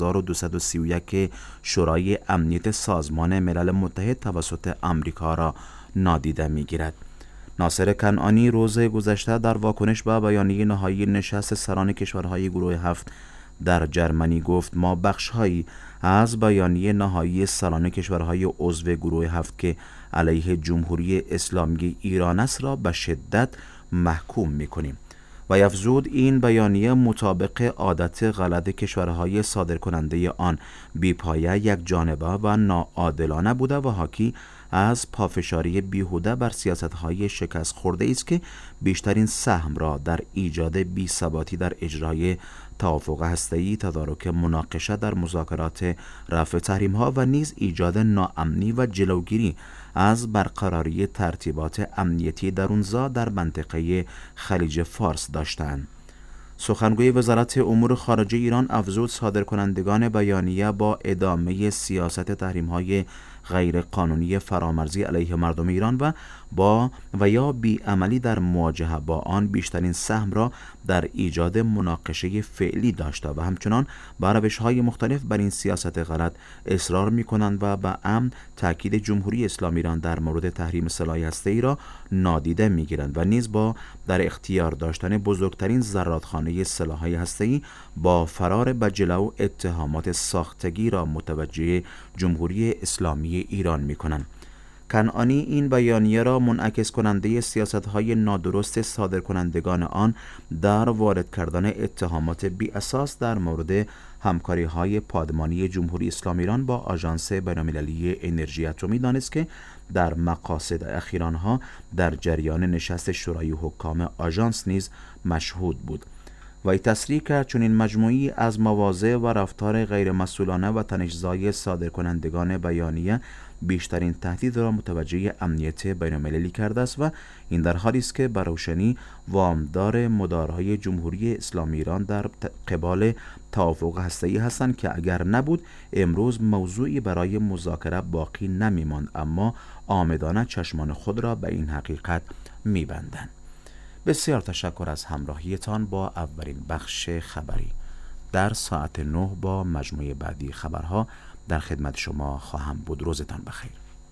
2231 شورای امنیت سازمان ملل متحد توسط آمریکا را نادیده می‌گیرد. ناصر کنعانی روز گذشته در واکنش به بیانیه نهایی نشست سران کشورهای گروه 7 در جرمنی گفت ما بخش‌هایی از بیانیه نهایی سران کشورهای عضو گروه 7 که علیه جمهوری اسلامی ایران است را به شدت محکوم می‌کنیم و افزود این بیانیه مطابق عادت غلط کشورهای صادرکننده آن بی‌پایه، یکجانبه و ناعادلانه بوده و حاکی از پافشاری بیهوده بر سیاست‌های شکست خورده است که بیشترین سهم را در ایجاد بی‌ثباتی در اجرای توافق هسته‌ای، تدارک مناقشه در مذاکرات رفع تحریم‌ها و نیز ایجاد ناامنی و جلوگیری از برقراری ترتیبات امنیتی درونزا در منطقه خلیج فارس داشتند. سخنگوی وزارت امور خارجه ایران افزود صادرکنندگان بیانیه با ادامه سیاست تحریم‌های غیر قانونی فرامرزی علیه مردم ایران و یا بی‌عملی در مواجهه با آن بیشترین سهم را در ایجاد مناقشه فعلی داشته و همچنان با روش‌های مختلف بر این سیاست غلط اصرار می‌کنند و به امن تاکید جمهوری اسلامی ایران در مورد تحریم سلاح هسته‌ای را نادیده می‌گیرند و نیز با در اختیار داشتن بزرگترین زرادخانه سلاح‌های هسته‌ای با فرار به جلو اتهامات ساختگی را متوجه جمهوری اسلامی ایران می‌کنند. کنعانی این بیانیه را منعکس کننده سیاست‌های نادرست صادرکنندگان آن در وارد کردن اتهامات بی اساس در مورد همکاری‌های پادمانی جمهوری اسلامی ایران با آژانس بین‌المللی انرژی اتمی دانست که در مقاصد اخیر آنها در جریان نشست شورای حکام آژانس نیز مشهود بود. و تصریح کرد چون این مجموعی از مواضع و رفتار غیر مسئولانه و تنش‌زای صادرکنندگان بیانیه بیشترین تهدید را متوجه امنیت بین‌المللی کرده است و این در حالی است که به روشنی وامدار مدارهای جمهوری اسلامی ایران در قبال توافق هسته‌ای هستند که اگر نبود امروز موضوعی برای مذاکره باقی نمی‌ماند، اما عامدانه چشمان خود را به این حقیقت می‌بندند. بسیار تشکر از همراهیتان با اولین بخش خبری. در ساعت 9 با مجموعه بعدی خبرها در خدمت شما خواهم بود. روزتان بخیر.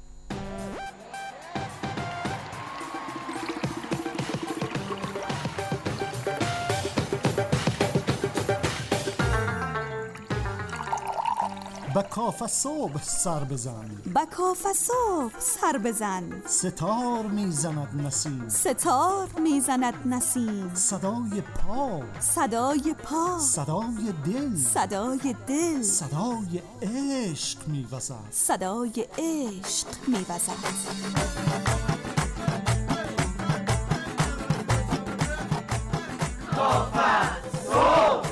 به کاف صبح سر بزن، به کاف صبح سر بزن، ستار میزند نسیم، ستار میزند نسیم، صدای پا، صدای پا، صدای دل، صدای دل، صدای عشق میوزد، صدای عشق میوزد. کاف صبح.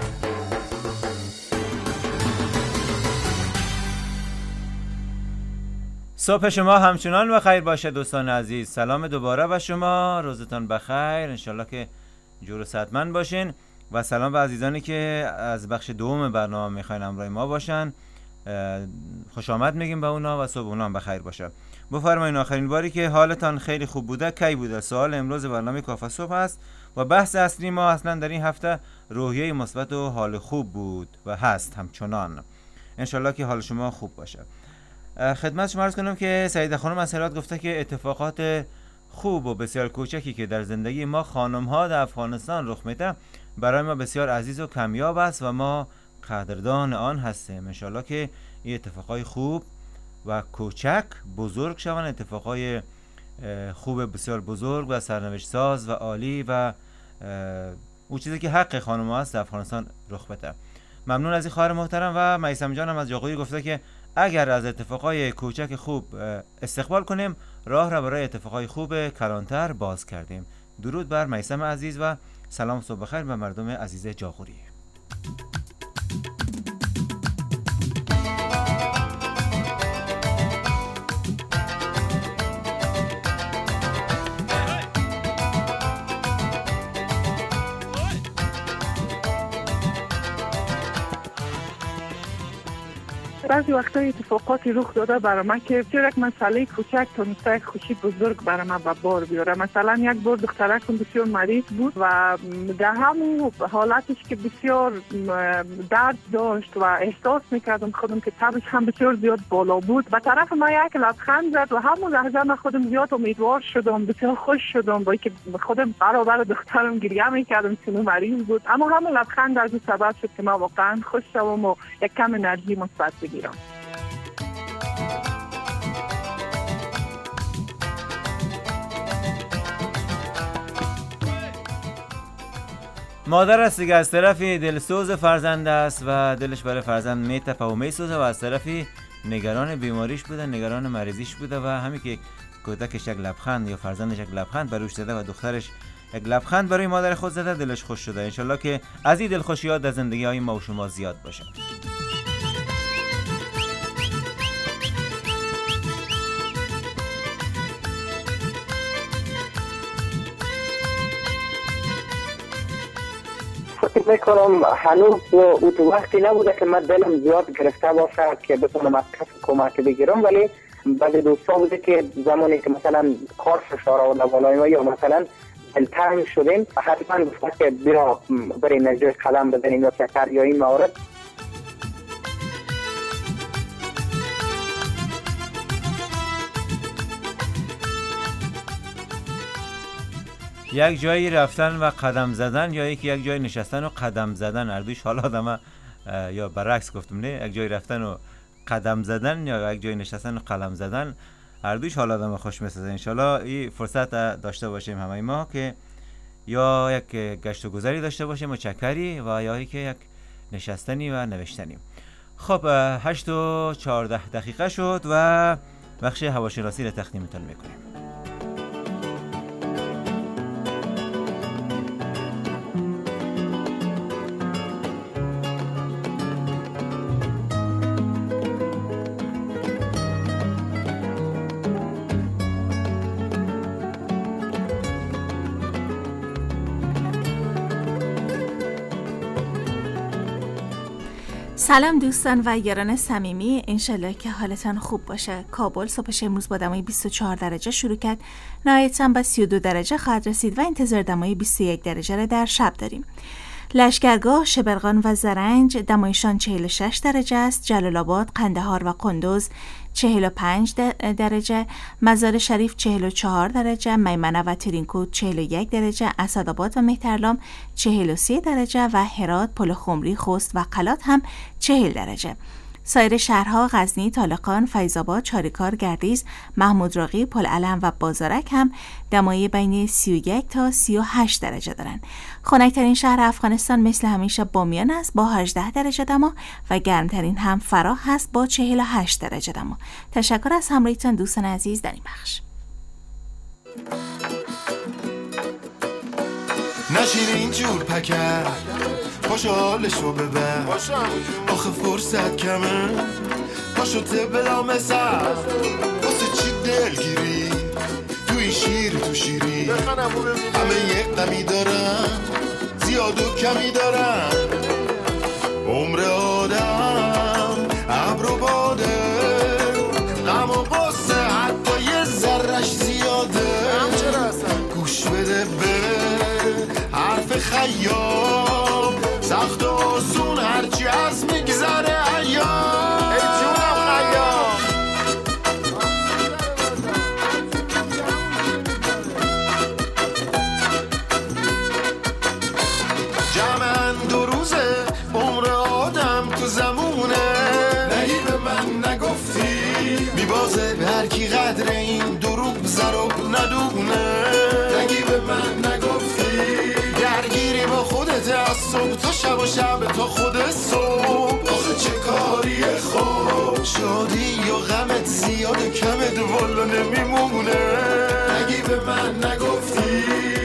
صبح شما همچنان بخیر باشه دوستان عزیز. سلام دوباره به شما، روزتان بخیر، انشالله که جور و صحتمند باشین و سلام به عزیزانی که از بخش دوم برنامه میخواین همراه ما باشن. خوش آمد میگیم به اونا و صبح اونا هم بخیر باشه. بفرمایین آخرین باری که حالتان خیلی خوب بوده کی بوده؟ سوال امروز برنامه کاف صبح است و بحث اصلی ما اصلا در این هفته روحیه مثبت و حال خوب بود و هست همچنان. انشالله که حال شما خوب باشه. خدمت شما عرض کنم که سعیده خانم از هرات گفته که اتفاقات خوب و بسیار کوچکی که در زندگی ما خانم ها در افغانستان رخ میده برای ما بسیار عزیز و کمیاب است و ما قدردان آن هستیم. انشالله که این اتفاقای خوب و کوچک بزرگ شوند، اتفاقای خوب بسیار بزرگ و سرنوشت ساز و عالی و اون چیزی که حق خانم ها است در افغانستان رخ بده. ممنون از این خواهر محترم. و میثم جان هم از جاغوری گفته که اگر از اتفاقای کوچک خوب استقبال کنیم راه را برای اتفاقای خوب کلانتر باز کردیم. درود بر میثم عزیز و سلام صبح بخیر به مردم عزیز جاغوری. بعضی وقتا اتفاقاتی رخ داده برای من که چرا یک مسئله کوچک تونسته یک خوشی بزرگ برای من به بار بیاره. مثلا یک بار دخترکم بسیار مریض بود و در همون حالتش که بسیار درد داشت و احساس میکردم خودم که تبش هم بسیار زیاد بالا بود، به طرف من یک لبخند زد و همون لحظه من خودم زیاد امیدوار شدم، بسیار خوش شدم با اینکه خودم برابر دخترم گریه میکردم چون مریض بود، اما همون لبخند از اون سبب شد که من واقعا خوش شدم و یک کم انرژی مثبت بگیرم. مادر است دیگه، از طرفی دلسوز فرزند است و دلش برای فرزند میتپه و میسوزه و از طرفی نگران بیماریش بوده، نگران مریضیش بوده و همین که کودکش یک لبخند یا فرزندش یک لبخند بروش زده و دخترش یک لبخند برای مادر خود زده دلش خوش شده. انشالله که از این دلخوشیات در زندگی های ما و شما زیاد باشه. فکر میکنم هنوز او تو وقتی نبوده که من دلم زیاد گرفته باشه که بتونم از کسی کمک بگیرم، ولی بعضی دوستا بوده که زمانی که مثلا کار فشار آورده بالای ما یا مثلا دلتنگ شدیم حتما گفته که بیا بریم یک جای قدم بزنیم یا چکر یا این موارد. یک جایی رفتن و قدم زدن یا یک جایی نشستن و قدم زدن، اردوش حالا آدم یا برعکس گفتم نه، یک جایی رفتن و قدم زدن یا یک جایی نشستن و قدم زدن، اردوش حالا آدم خوش میسازه. انشالله این فرصت داشته باشیم همه ما که یا یک گشت و گذری داشته باشیم و چکری و یا یک نشستنی و نوشتنی. خب 8:14 شد و بخش هواشناسی را تقدیمتان میکنیم. سلام دوستان و یاران صمیمی، انشالله که حالتان خوب باشه. کابل صبحش امروز با دمای 24 درجه شروع کرد، نهایتاً به 32 درجه خواهد رسید و انتظار دمای 21 درجه را در شب داریم. لشکرگاه، شبرغان و زرنج دمایشان 46 درجه است، جلال آباد، قندهار و قندوز 45 درجه، مزار شریف 44 درجه، میمنه و ترینکوت 41 درجه، اسدآباد و مهترلام 43 درجه و هرات، پل خمری، خوست و قلات هم 40 درجه. سایر شهرها غزنی، طالقان، فیض‌آباد، چاریکار، گردیز، محمود راقی، پل علم و بازارک هم دمای بین 31 تا 38 درجه دارند. خنک‌ترین شهر افغانستان مثل همیشه بامیان است با 18 درجه دما و گرمترین هم فراه هست با 48 درجه دما. تشکر از همراهیتان دوستان عزیز در این بخش. نشین اینجور پکر پاشو حالشو ببر، آخه فرصت کمه، پاشو بلامه سر، واسه چی دلگیری توی شیر تو شیری، همه یک قمی دارن زیاد و کمی دارن، عمر آدم عبر و باده، غم و غصه حتی یه ذرش زیاده، گوش بده به حرف خیام، سخت و آسون هرچی از میگذره ایام. یکی قدر این دروغ زرو ندونه. نگی به من نگفتی درگیری با خودت از صبح تا شب و شب تا خود صبح. آخه چه کاریه خوب شادی و غمت زیاد کمت والا نمیمونه. نگی به من نگفتی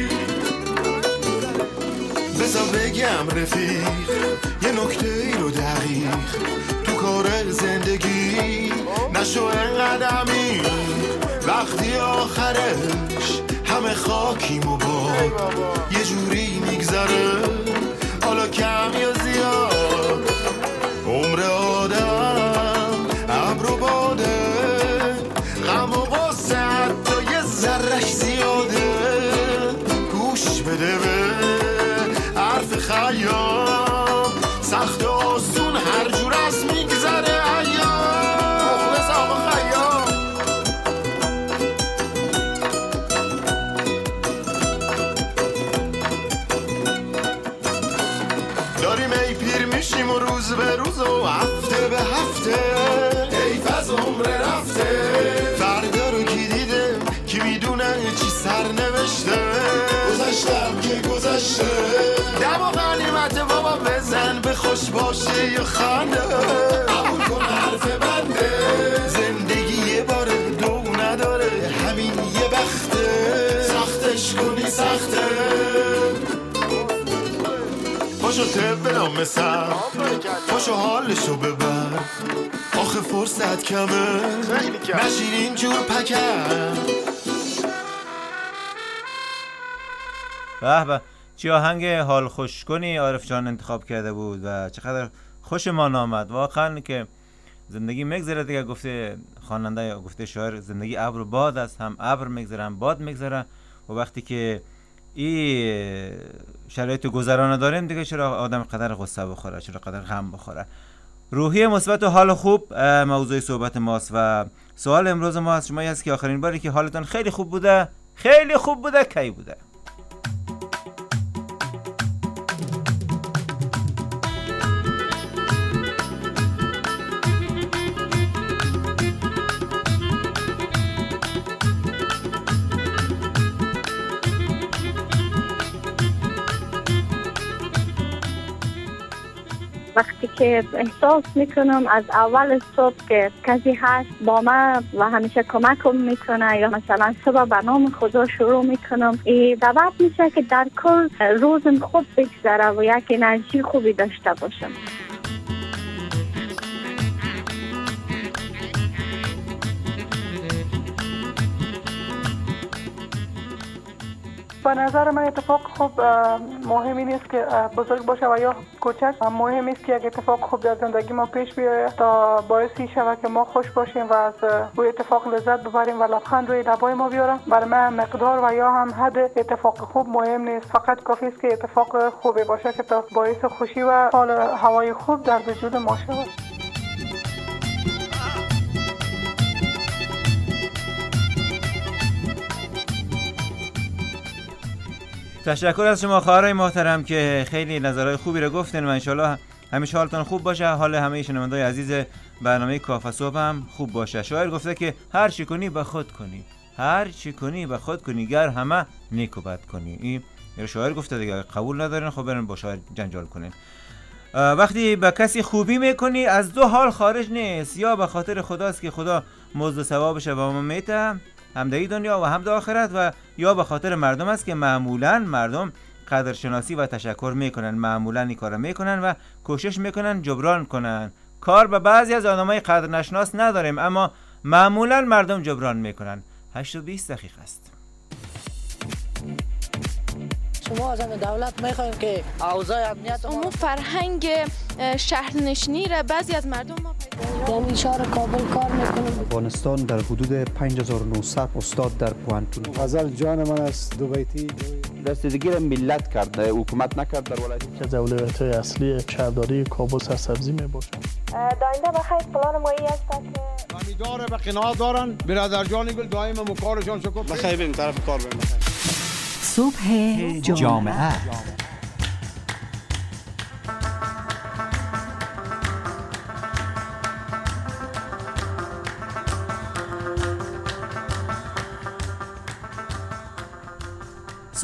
بذار بگم رفیق یه نکته ای رو دقیق تو کار زندگی نشو انقدر عمیق. وقتی آخرش همه خاکیم و باد یه جوری میگذره حالا کم یا زیاد. عمر آدم ابر و باده غم و غصه حتی یه ذره‌اش زیاده. گوش بده به حرف خیام سخت و آسون هر جور از میگذره ایام. مخلص آقا خیام داریم ای پیر میشیم و روز به روز و هفته به هفته حیف از عمر رفته. فردا رو کی دیده کی میدونه چی سر نوشته. گذشتم که گذشته دم و غنیمت بابا بزن به خوش باشه یا خنده. قبول کن حرف بنده زندگی یه باره دو نداره همین یه بخته. سختش کنی سخته پاشو طب نام سر پاشو حالشو ببر. آخه فرصت کمه نشین اینجور پکر. به به چه آهنگ حال خوش کنی عارف جان انتخاب کرده بود و چقدر خوشمان آمد واقعا که زندگی میگذره دیگه. گفته خواننده یا گفته شاعر زندگی ابر و باد است، هم ابر میگذره هم باد میگذره و وقتی که این شرایط گذرانه داریم دیگه چرا آدم قدر غصه بخوره، چرا قدر غم بخوره. روحیه مثبت و حال خوب موضوع صحبت ماست و سوال امروز ما از شما است که آخرین باری که حالتان خیلی خوب بوده کی بوده؟ وقتی که احساس میکنم از اول صبح که کسی هست با من و همیشه کمکم میکنه یا مثلا صبح به نام خدا شروع میکنم، این دعوت میشه که در کل روزم خوب بگذره و یک انرژی خوبی داشته باشم. به نظر من اتفاق خوب مهمی نیست که بزرگ باشه و یا کوچک. مهم است که یک اتفاق خوب در زندگی ما پیش بیاید تا باعثی شود که ما خوش باشیم و از روی اتفاق لذت ببریم و لبخند روی لبای ما بیاره. برای من مقدار و یا هم حد اتفاق خوب مهم نیست، فقط کافی است که اتفاق خوبی باشه که تا باعث خوشی و حال هوای خوب در وجود ما شود. تشکر از شما خواهرای محترم که خیلی نظرهای خوبی رو گفتین و انشالله همیشه حالتان خوب باشه، حال همه شنوندای عزیز برنامه کافه صبح هم خوب باشه. شاعر گفته که هر چی کنی به خود کنی، هر چی کنی به خود کنی، گر همه نیک و بد کنی. این شاعر گفته دیگه، قبول ندارین خب برن با شاعر جنجال کنین. وقتی به کسی خوبی میکنی از دو حال خارج نیست، یا به خاطر خداست که خدا مزد و ثوابش به ما میده هم در دنیا و هم در آخرت، و یا به خاطر مردم است که معمولا مردم قدرشناسی و تشکر میکنن، معمولا این کارو میکنن و کوشش میکنن جبران کنن. کار به بعضی از آدمای قدر نشناس نداریم اما معمولا مردم جبران میکنن. 8 و 20 دقیقه است. شما از دولت میخواین که اوضاع امنیت ما فرهنگ شهرنشینی را بعضی از مردم ما یعنی شهر کابل کار میکنه. افغانستان در حدود 5900 استاد در پوانتون. غزل جان من است دو بیتی رسیدگی را ملت کرد، حکومت نکرد در ولایت که از اولویت‌های اصلی شهرداری کابل سرسبزی میباشد. داینده بخیر پلان مایی است که زمیندار به قناعت دارن برادر جان گل دائما مکارشان شکر بخیر بریم طرف کار بریم. صبح جامعه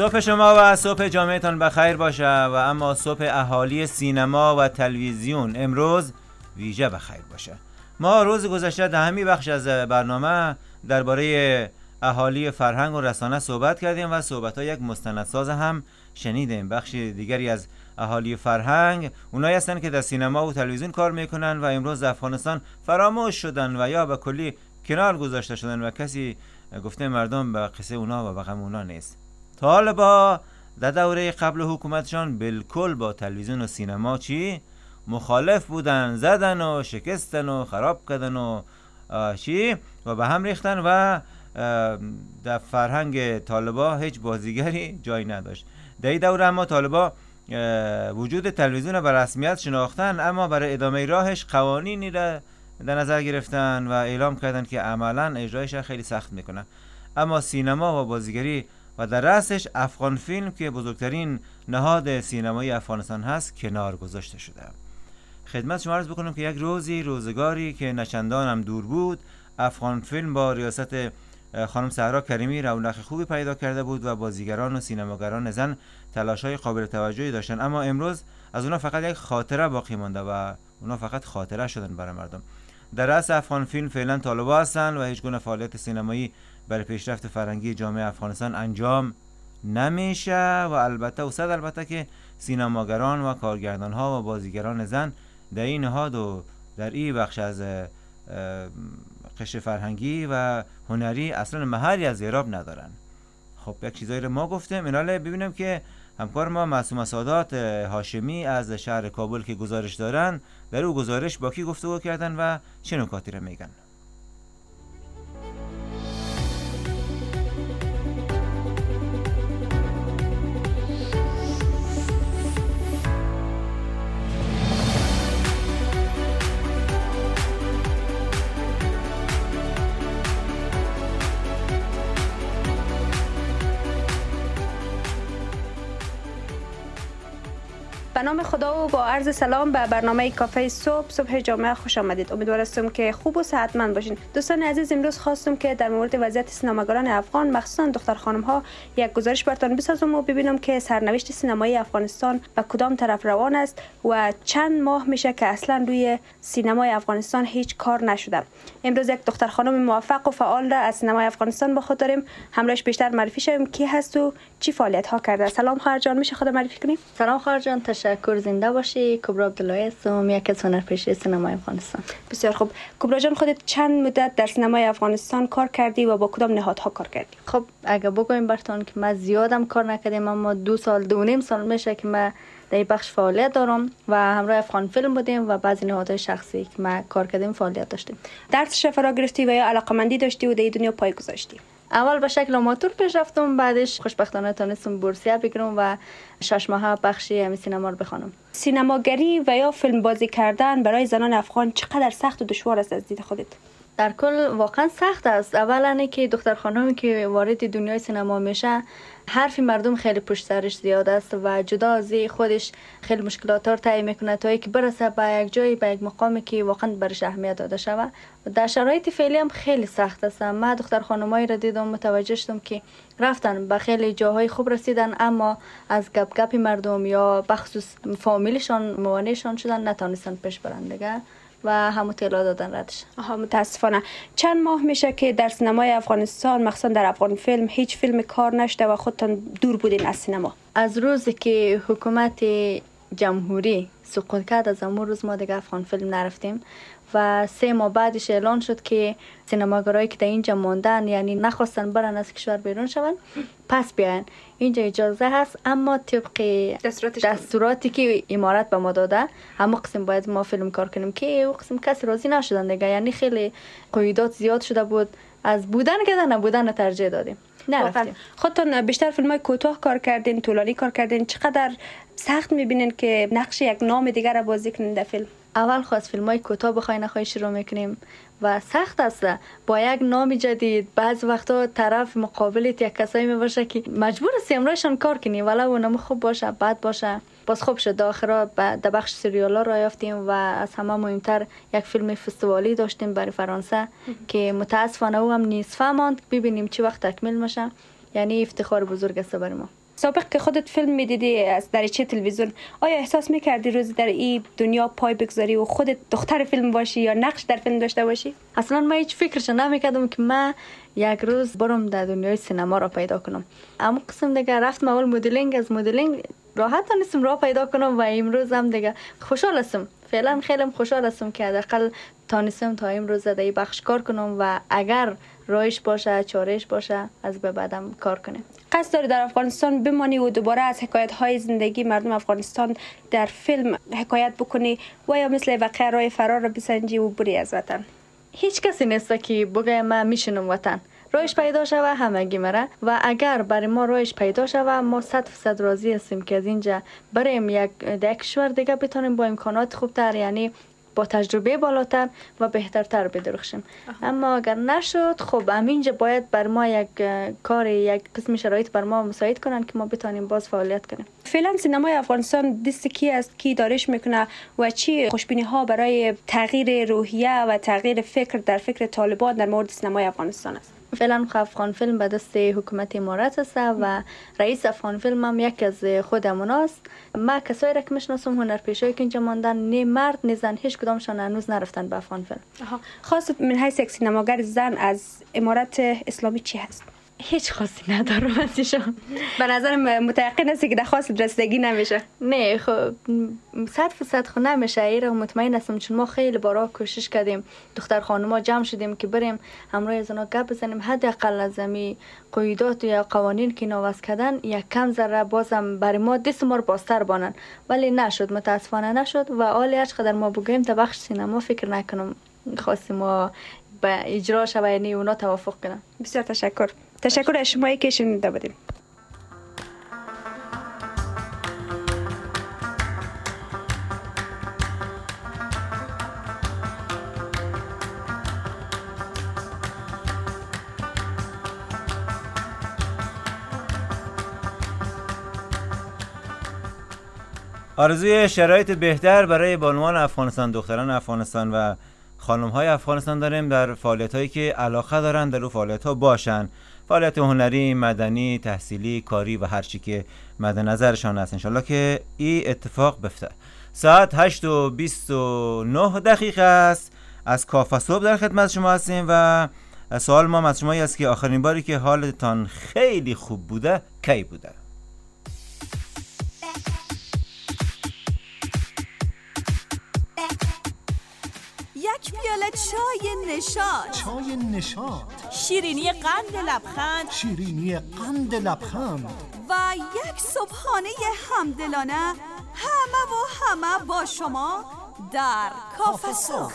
صبح شما و صبح جامعتان بخیر باشه و اما صبح اهالی سینما و تلویزیون امروز ویژه بخیر باشه. ما روز گذشته در همین بخش از برنامه درباره اهالی فرهنگ و رسانه صحبت کردیم و صحبت‌ها یک مستندساز هم شنیدیم. بخش دیگری از اهالی فرهنگ اونایی هستن که در سینما و تلویزیون کار میکنن و امروز در افغانستان فراموش شدن و یا به کلی کنار گذاشته شدن و کسی گفته مردم به قصه اونا و به غم اونا نیست. طالبا در دوره قبل حکومتشان بالکل با تلویزیون و سینما چی؟ مخالف بودن، زدن و شکستن و خراب کردن و چی؟ و به هم ریختن و در فرهنگ طالبا هیچ بازیگری جای نداشت. در این دوره اما طالبا وجود تلویزیون به رسمیت شناختن، اما برای ادامه راهش قوانینی را در نظر گرفتن و اعلام کردن که عملا اجرایش خیلی سخت میکنه. اما سینما و بازیگری و در رأسش افغان فیلم که بزرگترین نهاد سینمایی افغانستان هست کنار گذاشته شده. خدمت شما عرض بکنم که یک روزگاری که نچندان هم دور بود، افغان فیلم با ریاست خانم صحرا کریمی رونق خوبی پیدا کرده بود و بازیگران و سینماگران زن تلاش‌های قابل توجهی داشتن، اما امروز از اونا فقط یک خاطره باقی مانده و اونا فقط خاطره شدن برای مردم. در رأس افغان فیلم فعلا طالبا هستن و هیچ گونه فعالیت سینمایی برای پیشرفت فرهنگی جامعه افغانستان انجام نمیشه و البته که سینماگران و کارگردان ها و بازیگران زن در این نهاد و در این بخش از قشر فرهنگی و هنری اصلا محلی از اعراب ندارن. خب یک چیزایی رو ما گفتیم، ایناله ببینیم که همکار ما معصومه سادات هاشمی از شهر کابل که گزارش دارن، در او گزارش با کی گفتگو کردن و چه نکاتی رو میگن. به نام خدا و با عرض سلام به برنامه کافه صبح جامعه خوش آمدید. امیدوارم که خوب و صحتمند باشین. دوستان عزیز، امروز خواستم که در مورد وضعیت سینماگران افغان مخصوصا دختر خانم ها یک گزارش براتون بسازم و ببینم که سرنوشت سینمایی افغانستان به کدام طرف روان است و چند ماه میشه که اصلا روی سینمای افغانستان هیچ کار نشده. امروز یک دختر خانم موفق و فعال را از سینمای افغانستان با خود داریم. همراهش بیشتر معرفی شویم کی هست و چی فعالیت ها کرده. سلام خواهر جان، میشه خود معرفی کنی؟ سلام خواهر جان، تشکر. زنده باشی. کبرا عبداللهی هستم، یک از هنرپیشه سینمای افغانستان. بسیار خوب. کبرا جان، خودت چند مدت در سینمای افغانستان کار کردی و با کدام نهادها کار کردی؟ خب اگه بگویم براتون که من زیادم کار نکردم، اما 2.5 سال میشه که من در این بخش فعالیت دارم و همراه افغان فیلم بودیم و بعضی نهادهای شخصی که ما کار کردیم فعالیت داشتیم. درسش فرا گرفتی و یا علاقه‌مندی داشتی و در دنیا پای گذاشتی؟ اول به شکل آماتور پیش رفتم، بعدش خوشبختانه تونستم بورسیه بگیرم و 6 ماه بخشی همین سینما رو بخوانم. سینماگری و یا فیلم بازی کردن برای زنان افغان چقدر سخت و دشوار است از دید خودت؟ در کل واقعا سخت است. اولا که دختر خانمی که وارد دنیای سینما میشه، حرف مردم خیلی پشت سرش زیاد است و جدا از خودش خیلی مشکلات رو طی میکنه تا اینکه برسه به یک جایی، به یک مقامی که واقعا برش اهمیت داده شود. در شرایط فعلی هم خیلی سخت است. من دختر خانمایی را دیدم، متوجه شدم که رفتن به خیلی جاهای خوب رسیدن، اما از گپ مردم یا بخصوص فامیلشان موانعشان شدن، نتونستن پیش برن دیگه و همون اطلاع دادن ردش. متاسفانه. چند ماه میشه که در سینمای افغانستان مخصوصا در افغان فیلم هیچ فیلم کار نشده و خودتان دور بودین از سینما؟ از روزی که حکومت جمهوری سقوط کرد، از اون روز ما دیگه افغان فیلم نرفتیم و 3 ماه بعدش اعلان شد که سینماگرایی که در اینجا ماندن، یعنی نخواستن برن از کشور بیرون شون، پس بیاین. اینجا اجازه هست، اما طبق دستوراتی که امارت به ما داده همه قسم باید ما فیلم کار کنیم که او قسم کسی راضی نشدن دیگه. یعنی خیلی قیودات زیاد شده بود، از بودن که نبودن ترجیح دادیم، نرفتیم. خودتون بیشتر فیلم‌های کوتاه کار کردین، طولانی کار کردین، چقدر سخت می‌بینین که نقش یک نام دیگر را بازی کنین در فیلم؟ اول خواست فیلم‌های کوتاه بخوای نخوای شروع میکنیم و سخت است. با یک نام جدید بعض وقتا طرف مقابلت یک کسایی میباشه که مجبور هستی امرایشان کار کنی، ولی اون نام خوب باشه بد باشه. باز خوب شد آخرا در بخش سریالا را یافتیم و از همه مهمتر یک فیلم فستیوالی داشتیم برای فرانسه که متاسفانه او هم نصفه ماند، ببینیم چه وقت تکمیل میشه. یعنی افتخار بزرگ است برای ما. سابق که خودت فیلم میدیدی از دریچه تلویزیون، آیا احساس میکردی روز در این دنیا پای بگذاری و خودت دختر فیلم باشی یا نقش در فیلم داشته باشی؟ اصلا من هیچ فکرش نمیکردم که من یک روز برم در دنیای سینما را پیدا کنم. اما قسم دیگه رفتم اول مدلینگ، از مدلینگ راحت نیستم راه پیدا کنم و امروز هم دیگه خوشحال هستم. فعلا خیلی خوشحال هستم که حداقل تانستم تا امروز در این بخش کار کنم و اگر راهش باشه چارهش باشه از به بعدم کار کنم. قصد داری در افغانستان بمانی و دوباره از حکایت های زندگی مردم افغانستان در فیلم حکایت بکنی و یا مثل واقعه راه فرار را بسنجی و بری از وطن؟ هیچ کسی نیست که بگه من میشنم وطن. راهش پیدا شوه همگی مره و اگر برای ما راهش پیدا شوه ما 100% راضی هستیم که از اینجا بریم یک کشور دیگه بتونیم با امکانات خوبتر، یعنی با تجربه بالاتر و بهترتر بدرخشیم. اما اگر نشد خب همینجا باید بر ما یک کار، یک قسم شرایط بر ما مساعد کنن که ما بتونیم باز فعالیت کنیم. فعلا سینمای افغانستان دست کی است، کی دارش میکنه و چی خوشبینی ها برای تغییر روحیه و تغییر فکر در فکر طالبان در مورد سینمای افغانستان است؟ فعلا افغان فیلم به دست حکومت امارات است و رئیس افغان فیلم هم یک از خودمون است. ما کسایی را که میشناسم هنرپیشه‌ای که اینجا ماندن، نه مرد نه زن، هیچ کدامشان هنوز نرفتن به افغان فیلم. خاص من حیث یک سینماگر زن از امارات اسلامی چی هست؟ هیچ خاصی ندارم ازشان. به نظرم متيقن هستی که درخواست رسیدگی نمیشه. نه خب 100% خو نمیشه. ایره مطمئن هستم چون ما خیلی بارا کوشش کردیم، دختر خانوما جمع شدیم که بریم همراه از اونا گپ بزنیم، حداقل از می قیودات یا قوانین که نوواز کردن یک کم ذره بازم برای ما دست ما رو بازتر بانن، ولی نشد، متاسفانه نشد و حالی هر چقدر ما بگویم در بخش سینما فکر نکنم خاصی ما به اجرا شوه، یعنی اونا توافق کنن. بسیار تشکر از شمایی که شنیده بودیم. آرزوی شرایط بهتر برای بانوان افغانستان، دختران افغانستان و خانم‌های افغانستان داریم در فعالیت‌هایی که علاقه دارن در اون فعالیت‌ها باشن، فعالیت هنری، مدنی، تحصیلی، کاری و هر چی که مد نظرشان هست. انشالله که این اتفاق بفته. ساعت 8:29 است. از کافه صبح در خدمت شما هستیم و سوال ما از شما است که آخرین باری که حالتان خیلی خوب بوده کی بوده؟ یک پیاله چای نشاط، شیرینی قند لبخند و یک صبحانه همدلانه، همه با شما در کافه صبح.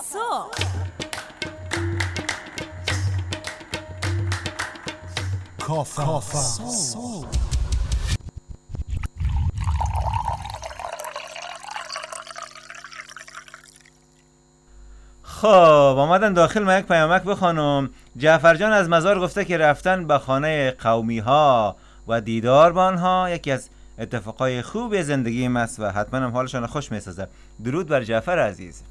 خب آمدن داخل. ما یک پیامک بخوانم. جعفر جان از مزار گفته که رفتن به خانه قومی ها و دیدار با آنها یکی از اتفاقای خوب زندگی است و حتما هم حالشان خوش میسازه. درود بر جعفر عزیز.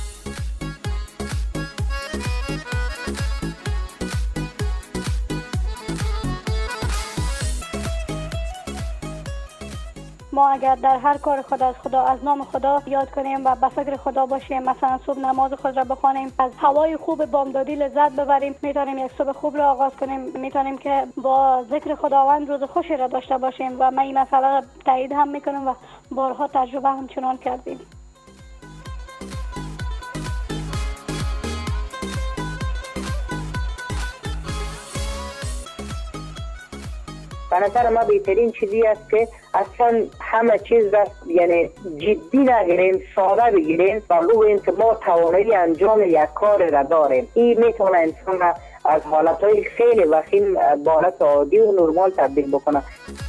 ما اگر در هر کار خود از خدا از نام خدا یاد کنیم و به فکر خدا باشیم، مثلا صبح نماز خود را بخوانیم، از هوای خوب بامدادی لذت ببریم، میتونیم یک صبح خوب را آغاز کنیم، میتونیم که با ذکر خداوند روز خوشی را داشته باشیم و من این مسئله را تایید هم میکنم و بارها تجربه هم چنان کردیم. به نظر ما بهترین چیزی است که اصلا همه چیز را یعنی جدی نگیریم، ساده بگیریم و بگوییم که ما توانایی انجام یک کار را داریم. این میتونه انسان را از حالتهای خیلی وخیم به حالت عادی و نرمال تبدیل بکنه.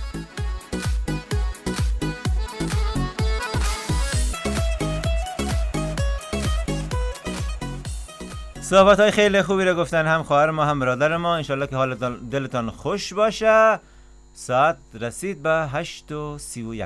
صحبت‌های خیلی خوبی را گفتن هم خواهر ما هم برادر ما. انشالله که حال دلتان خوش باشه. ساعت رسید به 8:31.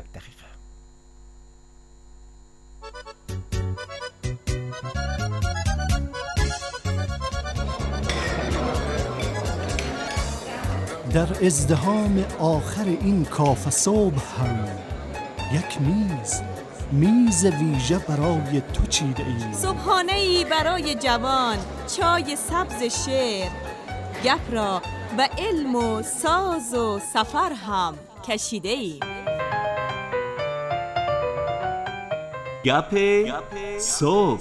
در ازدحام آخر این کافه صبح هم یک میز ویژه برای تو چیده ایم. صبحانه‌ای برای جوان، چای سبز شعر، گپ را به علم و ساز و سفر هم کشیده ایم. گپ صبح.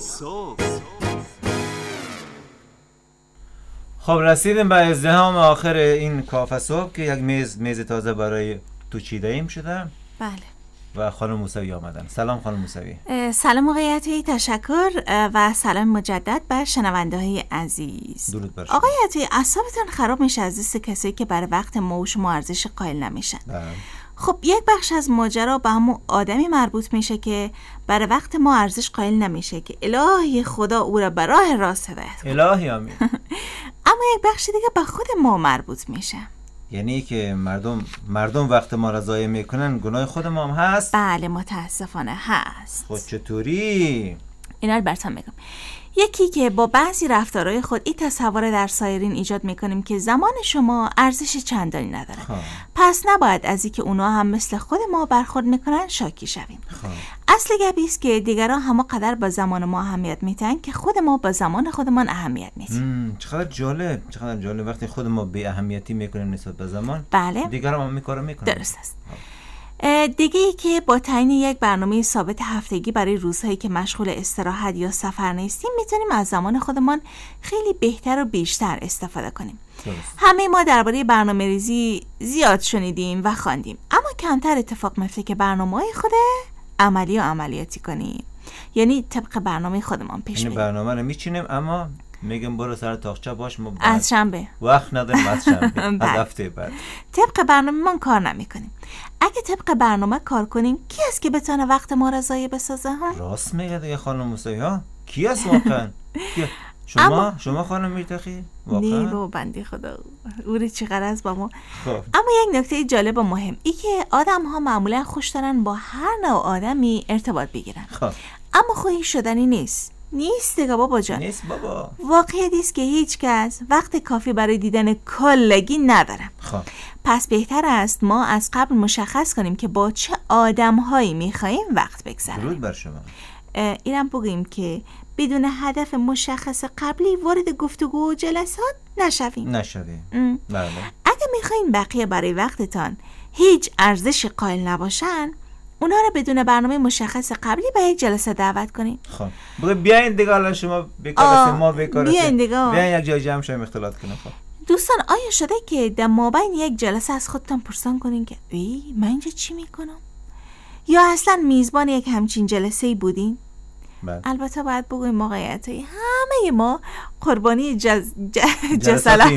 خب رسیدیم به ازدحام آخر این کافه صبح که یک میز تازه برای تو چیده ایم شده. بله. و خانم موسوی آمدن. سلام خانم موسوی. سلام آقای عطایی، تشکر و سلام مجدد به شنونده های عزیز. درود بر شما. آقای عطایی، اعصابتون خراب میشه از دست کسایی که برای وقت ما و شما ارزش قائل نمیشن. خب یک بخش از ماجرا به همون آدمی مربوط میشه که برای وقت ما ارزش قائل نمیشه که الهی خدا او را به راه راست هدایت کنه. الهی آمین. اما یک بخش دیگه به خود ما مربوط میشه. یعنی که مردم وقت ما را ضایع میکنن، گناه خود ما هم هست؟ بله متاسفانه هست. خود چطوری؟ اینا رو براتون میگم. یکی که با بعضی رفتارهای خود این تصور در سایرین ایجاد میکنیم که زمان شما ارزش چندانی نداره. پس نباید از اینکه اونا هم مثل خود ما برخورد میکنن شاکی شویم. اصل گپی است که دیگران همانقدر با زمان ما اهمیت میدن که خود ما با زمان خودمان اهمیت میدیم. چقدر جالب وقتی خود ما بی اهمیتی میکنیم نسبت به زمان. بله. دیگران هم میکارو میکنن. درست است. دیگه ای که با تعیین یک برنامه ثابت هفتگی برای روزهایی که مشغول استراحت یا سفر نیستیم میتونیم از زمان خودمان خیلی بهتر و بیشتر استفاده کنیم. همه ما درباره برنامه‌ریزی زیاد شنیدیم و خواندیم، اما کمتر اتفاق میفته که برنامه‌های خود عملی و عملیاتی کنیم. یعنی طبق برنامه خودمان پیش میریم. برنامه رو میچینیم اما میگم برو سر تاخچه باش، ما از شنبه وقت نداریم، از شنبه از هفته بعد طبق برنامه من کار نمیکنیم. اگه طبق برنامه کار کنیم کی است که بتونه وقت ما را ضایع بسازه؟ راست میگه دیگه خانم موسوی ها. کی است واقعا؟ شما خانم میرتخی واقعا؟ نه بابا بندی خدا، او رو چی غرض با ما. اما یک نکته جالب و مهم ای که آدم ها معمولا خوش دارن با هر نوع آدمی ارتباط بگیرن. اما خواهی شدنی نیست دیگه بابا جان. نیست بابا. واقعیت است که هیچ کس وقت کافی برای دیدن کلگی نداره. پس بهتر است ما از قبل مشخص کنیم که با چه آدم‌هایی می‌خوایم وقت بگذرونیم. درود بر شما. اینم بگیم که بدون هدف مشخص قبلی وارد گفتگو و جلسات نشویم. بله. اگه می‌خواین بقیه برای وقتتان هیچ ارزش قائل نباشن، اونا رو بدون برنامه مشخص قبلی به یک جلسه دعوت کنین. خب بیاین دیگه، الان شما بیکار ما بیکار بیاین یک جای جمع شویم اختلاط کنیم. دوستان، آیا شده که در مابین یک جلسه از خودتان پرسان کنین که من اینجا چی میکنم؟ یا اصلا میزبان یک همچین جلسه‌ای بودین؟ البته باید بگویم موقعیتی همه ما قربانی جلسات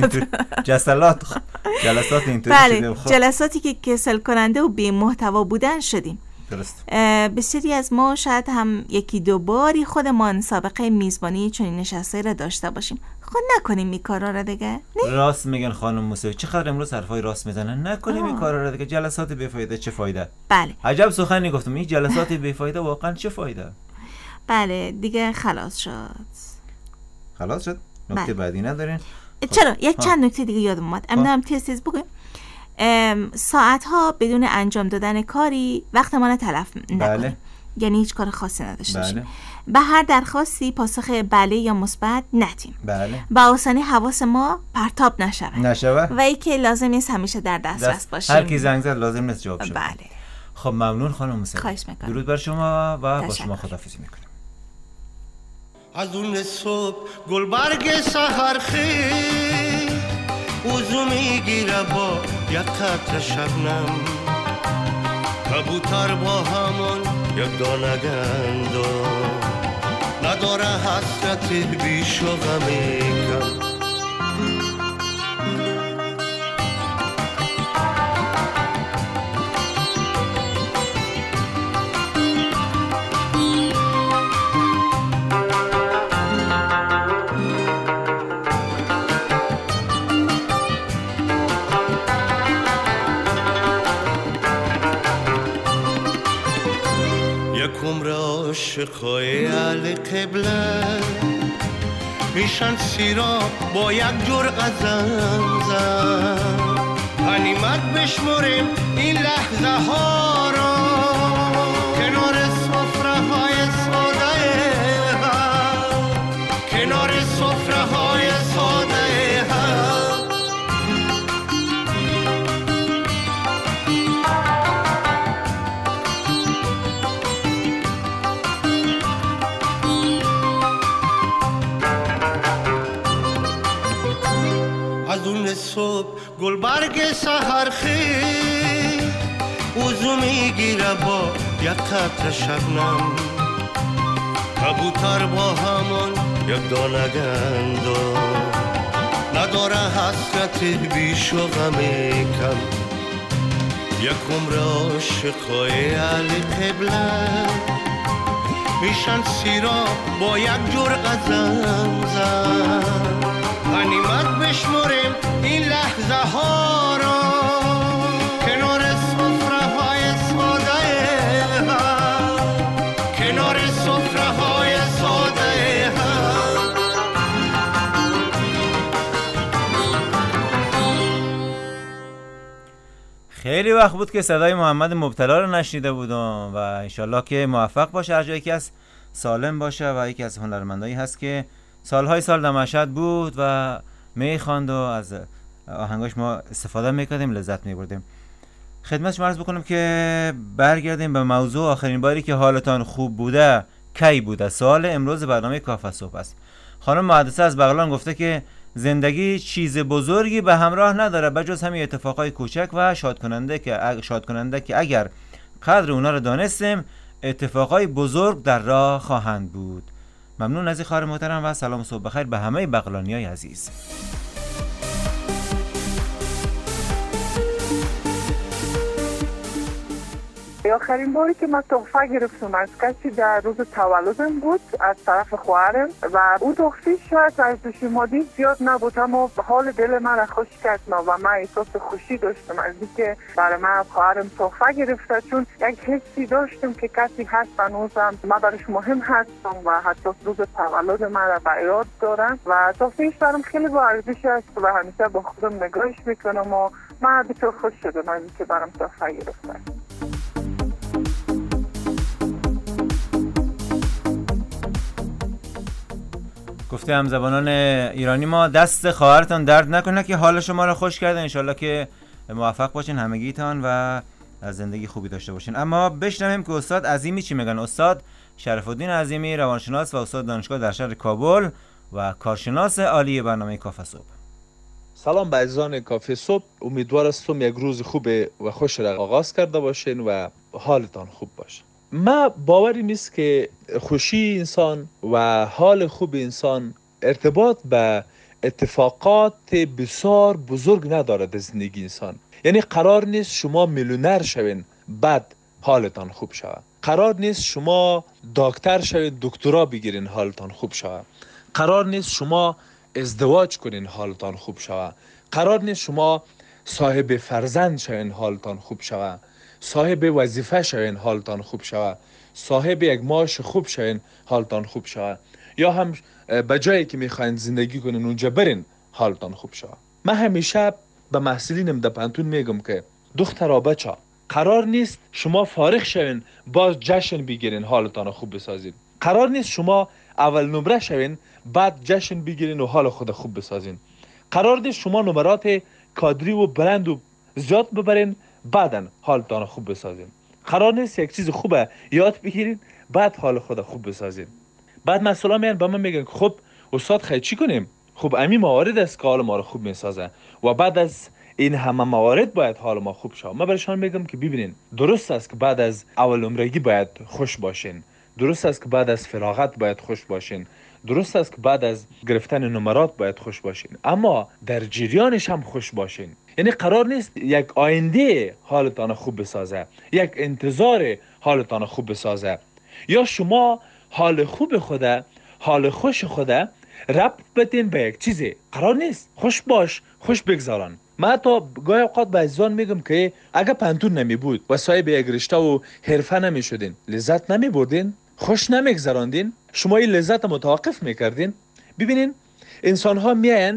اینطوری شدیم. جلساتی که کسل کننده و بی محتوا بودن شدیم. درست. بسیاری از ما شاید هم یکی دو باری خودمان سابقه میزبانی چنین نشسته را داشته باشیم. خود نکنیم این کارا را دیگه. راست میگن خانم موسوی، چقدر امروز حرفای راست میزنن. نکنیم این کارا را دیگه. جلسات بیفایده چه فایده؟ بله. عجب سخنی گفتم. این جلسات بیفایده واقعا چه فایده؟ بله دیگه خلاص شد. نکته بعدی ندارین؟ چرا یک چند نکته دیگه یادم اومد. امروز تیز بگویم. ساعتها بدون انجام دادن کاری وقت ما رو تلف نکنیم. بله. یعنی هیچ کار خاصی نداشته باشیم. به هر درخواستی پاسخ بله یا مثبت ندیم. بله. با آسانی حواس ما پرتاب نشود. و ای که لازم نیست همیشه در دسترس باشیم. هر کی زنگ زد لازم نیست جواب شه. بله. خب ممنون خانم موسوی. خواهش میکنم. درود بر شما و با شما خداحافظی میکنم. از اون صبح گلبرگ سحرخیز وضو میگیره با یک قطره شبنم، کبوتر با همون یک دانه گندم، نداره حسرت بیش و غمی کم. عاشقای علی قبله میشن سیرا با یک جرعه زمزم، غنیمت بشمریم این لحظه ها را کنار سفره های ساده هم، کنار سفره های ساده هم. از اون صبح گلبرگ سحرخیز وضو میگیره با یک قطره شبنم، کبوتر با همون یک دانه گندم، نداره حسرت بیش و غم کم، یک عمر عاشقای علی قبله میشن سیرا با یک جرعه زمزم. غنیمت بشمریم این لحظه ها را کنار سفره های ساده هم، کنار سفره های ساده هم. خیلی وقت بود که صدای محمد مبتلا رو نشنیده بودم و انشالله که موفق باشه، هر جایی که از سالم باشه و یکی از هنرمندایی هست که سالهای سال در مشهد بود و میخواند و از آهنگاش ما استفاده میکردیم، لذت میبردیم. خدمت شما عرض بکنم که برگردیم به موضوع آخرین باری که حالتان خوب بوده کی بوده. سوال امروز برنامه کافه صبح است. خانم محدثه از بغلان گفته که زندگی چیز بزرگی به همراه نداره بجز همین اتفاقای کوچک و شادکننده که اگر قدر اونا رو دانستیم اتفاقای بزرگ در راه خواهند بود. ممنون از این خواهر محترم و سلام و صبح بخیر به همه بغلانیای عزیز. آخرین باری که من تحفه گرفتم از کسی در روز تولدم بود از طرف خواهرم و او تحفه شاید ارزش مادی زیاد نبود اما حال دل من را خوش کرد و من احساس خوشی داشتم از اینکه برای من خواهرم تحفه گرفته، چون یک حسی داشتم که کسی هست هنوزم من برایش مهم هستم و حتی روز تولد من را به یاد دارم و تحفهش برام خیلی با ارزش است و همیشه با خودم نگاهش میکنم و من بسیار خوش شدم از اینکه برام تحفه گرفته. گفته هم زبانان ایرانی ما دست خواهرتان درد نکنه که حال شما را خوش کرده. انشالله که موفق باشین همگیتان و زندگی خوبی داشته باشین. اما بشنویم که استاد عظیمی چی میگن. استاد شرف الدین عظیمی روانشناس و استاد دانشگاه در شهر کابل و کارشناس عالی برنامه کافه صبح. سلام به عزیزان کافه صبح، امیدوار هستم یک روز خوب و خوش را آغاز کرده باشین و حالتان خوب باشه. ما باوریم است که خوشی انسان و حال خوب انسان ارتباط به اتفاقات بسیار بزرگ نداره در زندگی انسان. یعنی قرار نیست شما میلیونر شوین بعد حالتان خوب شود، قرار نیست شما دکتر شوین دکترا بگیرین حالتان خوب شود، قرار نیست شما ازدواج کنین حالتان خوب شود، قرار نیست شما صاحب فرزند شوین حالتان خوب شود، صاحب وظیفه شوین حالتان خوب شود، صاحب یک معاش خوب شوین حالتان خوب شود، یا هم به جایی که میخواین زندگی کنین اونجا برین حالتان خوب شود. من همیشه به محصلینم در پانتون میگم که دخترها بچا قرار نیست شما فارغ شوین باز جشن بگیرین حالتان خوب بسازین، قرار نیست شما اول نمره شوین بعد جشن بگیرین و حال خود خوب بسازین، قرار نیست شما نمرات کادری و برند و زیاد ببرین بعداً حالتان خوب بسازین، قرار نیست یک چیز خوبه یاد بگیرین بعد حال خود خوب بسازین. بعد مسئولا میان به من میگن خب استاد خیلی چی کنیم؟ خب امی موارد است که حال ما رو خوب میسازه و بعد از این همه موارد باید حال ما خوب شه. من برایشان میگم که ببینین درست است که بعد از اول نمرگی باید خوش باشین، درست است که بعد از فراغت باید خوش باشین، درست است که بعد از گرفتن نمرات باید خوش باشین، اما در جریانش هم خوش باشین. یعنی قرار نیست یک آینده حالتان خوب بسازه، یک انتظار حالتان خوب بسازه، یا شما حال خوب خوده، حال خوش خوده ربط بدین به یک چیزی. قرار نیست. خوش باش، خوش بگذارن. من تا گاهی اوقات به عزیزان میگم که اگه پانتون نمی بود و صاحب یک رشته و حرفه نمی شدین، لذت نمی بردین، خوش نمیگذراندین، شما این لذت متوقف میکردین. ببینین انسان ها میاین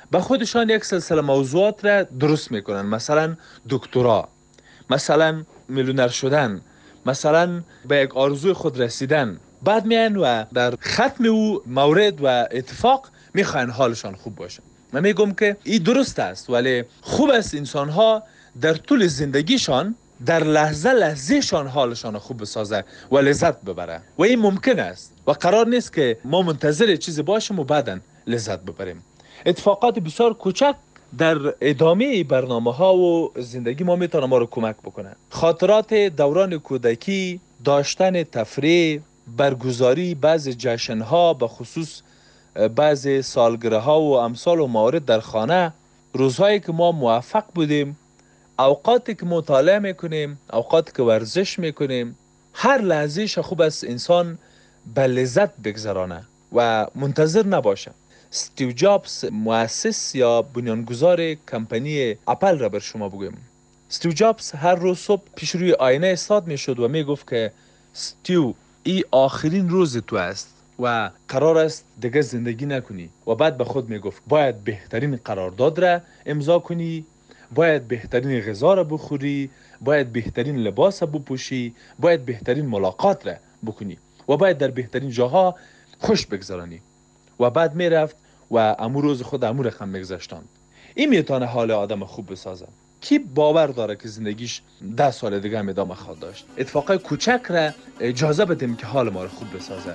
و خودشان یک سلسله موضوعات را درست میکنن، مثلا دکترا، مثلا میلیونر شدن، مثلا به یک آرزوی خود رسیدن. بعد میان و در ختم او مورد و اتفاق میخواین حالشان خوب باشه. من میگم که این درست است، ولی خوب است انسان ها در طول زندگیشان در لحظهشان حالشان خوب بسازه و لذت ببره و این ممکن است و قرار نیست که ما منتظر چیزی باشیم و بعداً لذت ببریم. اتفاقات بسیار کوچک در ادامه برنامه ها و زندگی ما میتونه ما رو کمک بکنه. خاطرات دوران کودکی، داشتن تفریح، برگزاری بعض جشن ها، به خصوص بعض سالگرده ها و امثال و موارد در خانه، روزهایی که ما موفق بودیم، اوقاتی که مطالعه میکنیم، اوقاتی که ورزش میکنیم، هر لحظهش خوب است انسان به لذت بگذرانه و منتظر نباشه. استیو جابز، مؤسس یا بنیانگذار کمپانی اپل را بر شما بگویم. استیو جابز هر روز صبح پیش روی آینه ایستاد میشد و میگفت که استیو، این آخرین روز تو است و قرار است دیگه زندگی نکنی. و بعد به خود میگفت باید بهترین قرارداد را امضا کنی، باید بهترین غذا را بخوری، باید بهترین لباس را بپوشی، باید بهترین ملاقات را بکنی و باید در بهترین جاها خوش بگذرانی. و بعد میرفت و امو روز خود امو رقم میگذاشتند. این میتونه حال آدم خوب بسازه. کی باور داره که زندگیش 10 سال دیگه هم ادامه خواهد داشت؟ اتفاقای کوچک را اجازه بدیم که حال ما رو خوب بسازه.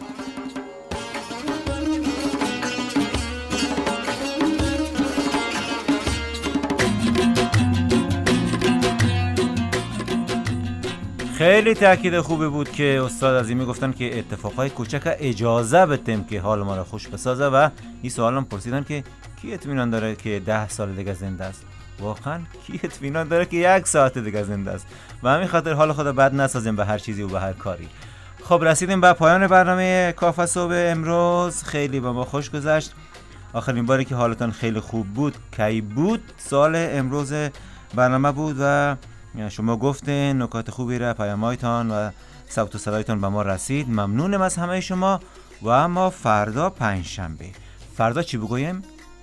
خیلی تاکید خوبی بود که استاد عظیمی گفتن که اتفاقای کوچک اجازه بدیم که حال ما رو خوش بسازه و این سوالم پرسیدن که کی اطمینان داره که 10 سال دیگه زنده است؟ واقعا کی اطمینان داره که 1 ساعت دیگه زنده است؟ و همین خاطر حال خود بد نسازیم به هر چیزی و به هر کاری. خب رسیدیم به پایان برنامه کافه صبح امروز. خیلی با ما خوش گذشت. آخرین باری که حالتان خیلی خوب بود کی بود؟ سال امروز برنامه بود و شما گفتین نکات خوبی را، پیام‌هایتان و صوت و صدایتان به ما رسید. ممنونم از همه شما. و اما فردا پنجشنبه، فردا چی بگویم؟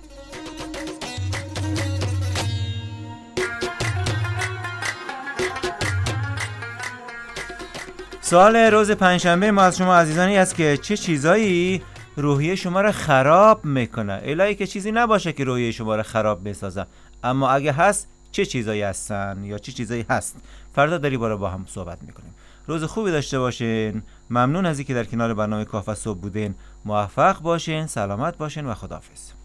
سوال روز پنجشنبه ما از شما عزیزانی است که چه چیزایی روحیه شما را خراب میکنه؟ الهی که چیزی نباشه که روحیه شما را خراب بسازه، اما اگه هست چه چیزایی هستن یا چه چیزایی هست؟ فردا در این باره با هم صحبت میکنیم. روز خوبی داشته باشین. ممنون از اینکه در کنار برنامه کافه صبح بودین. موفق باشین، سلامت باشین و خداحافظ.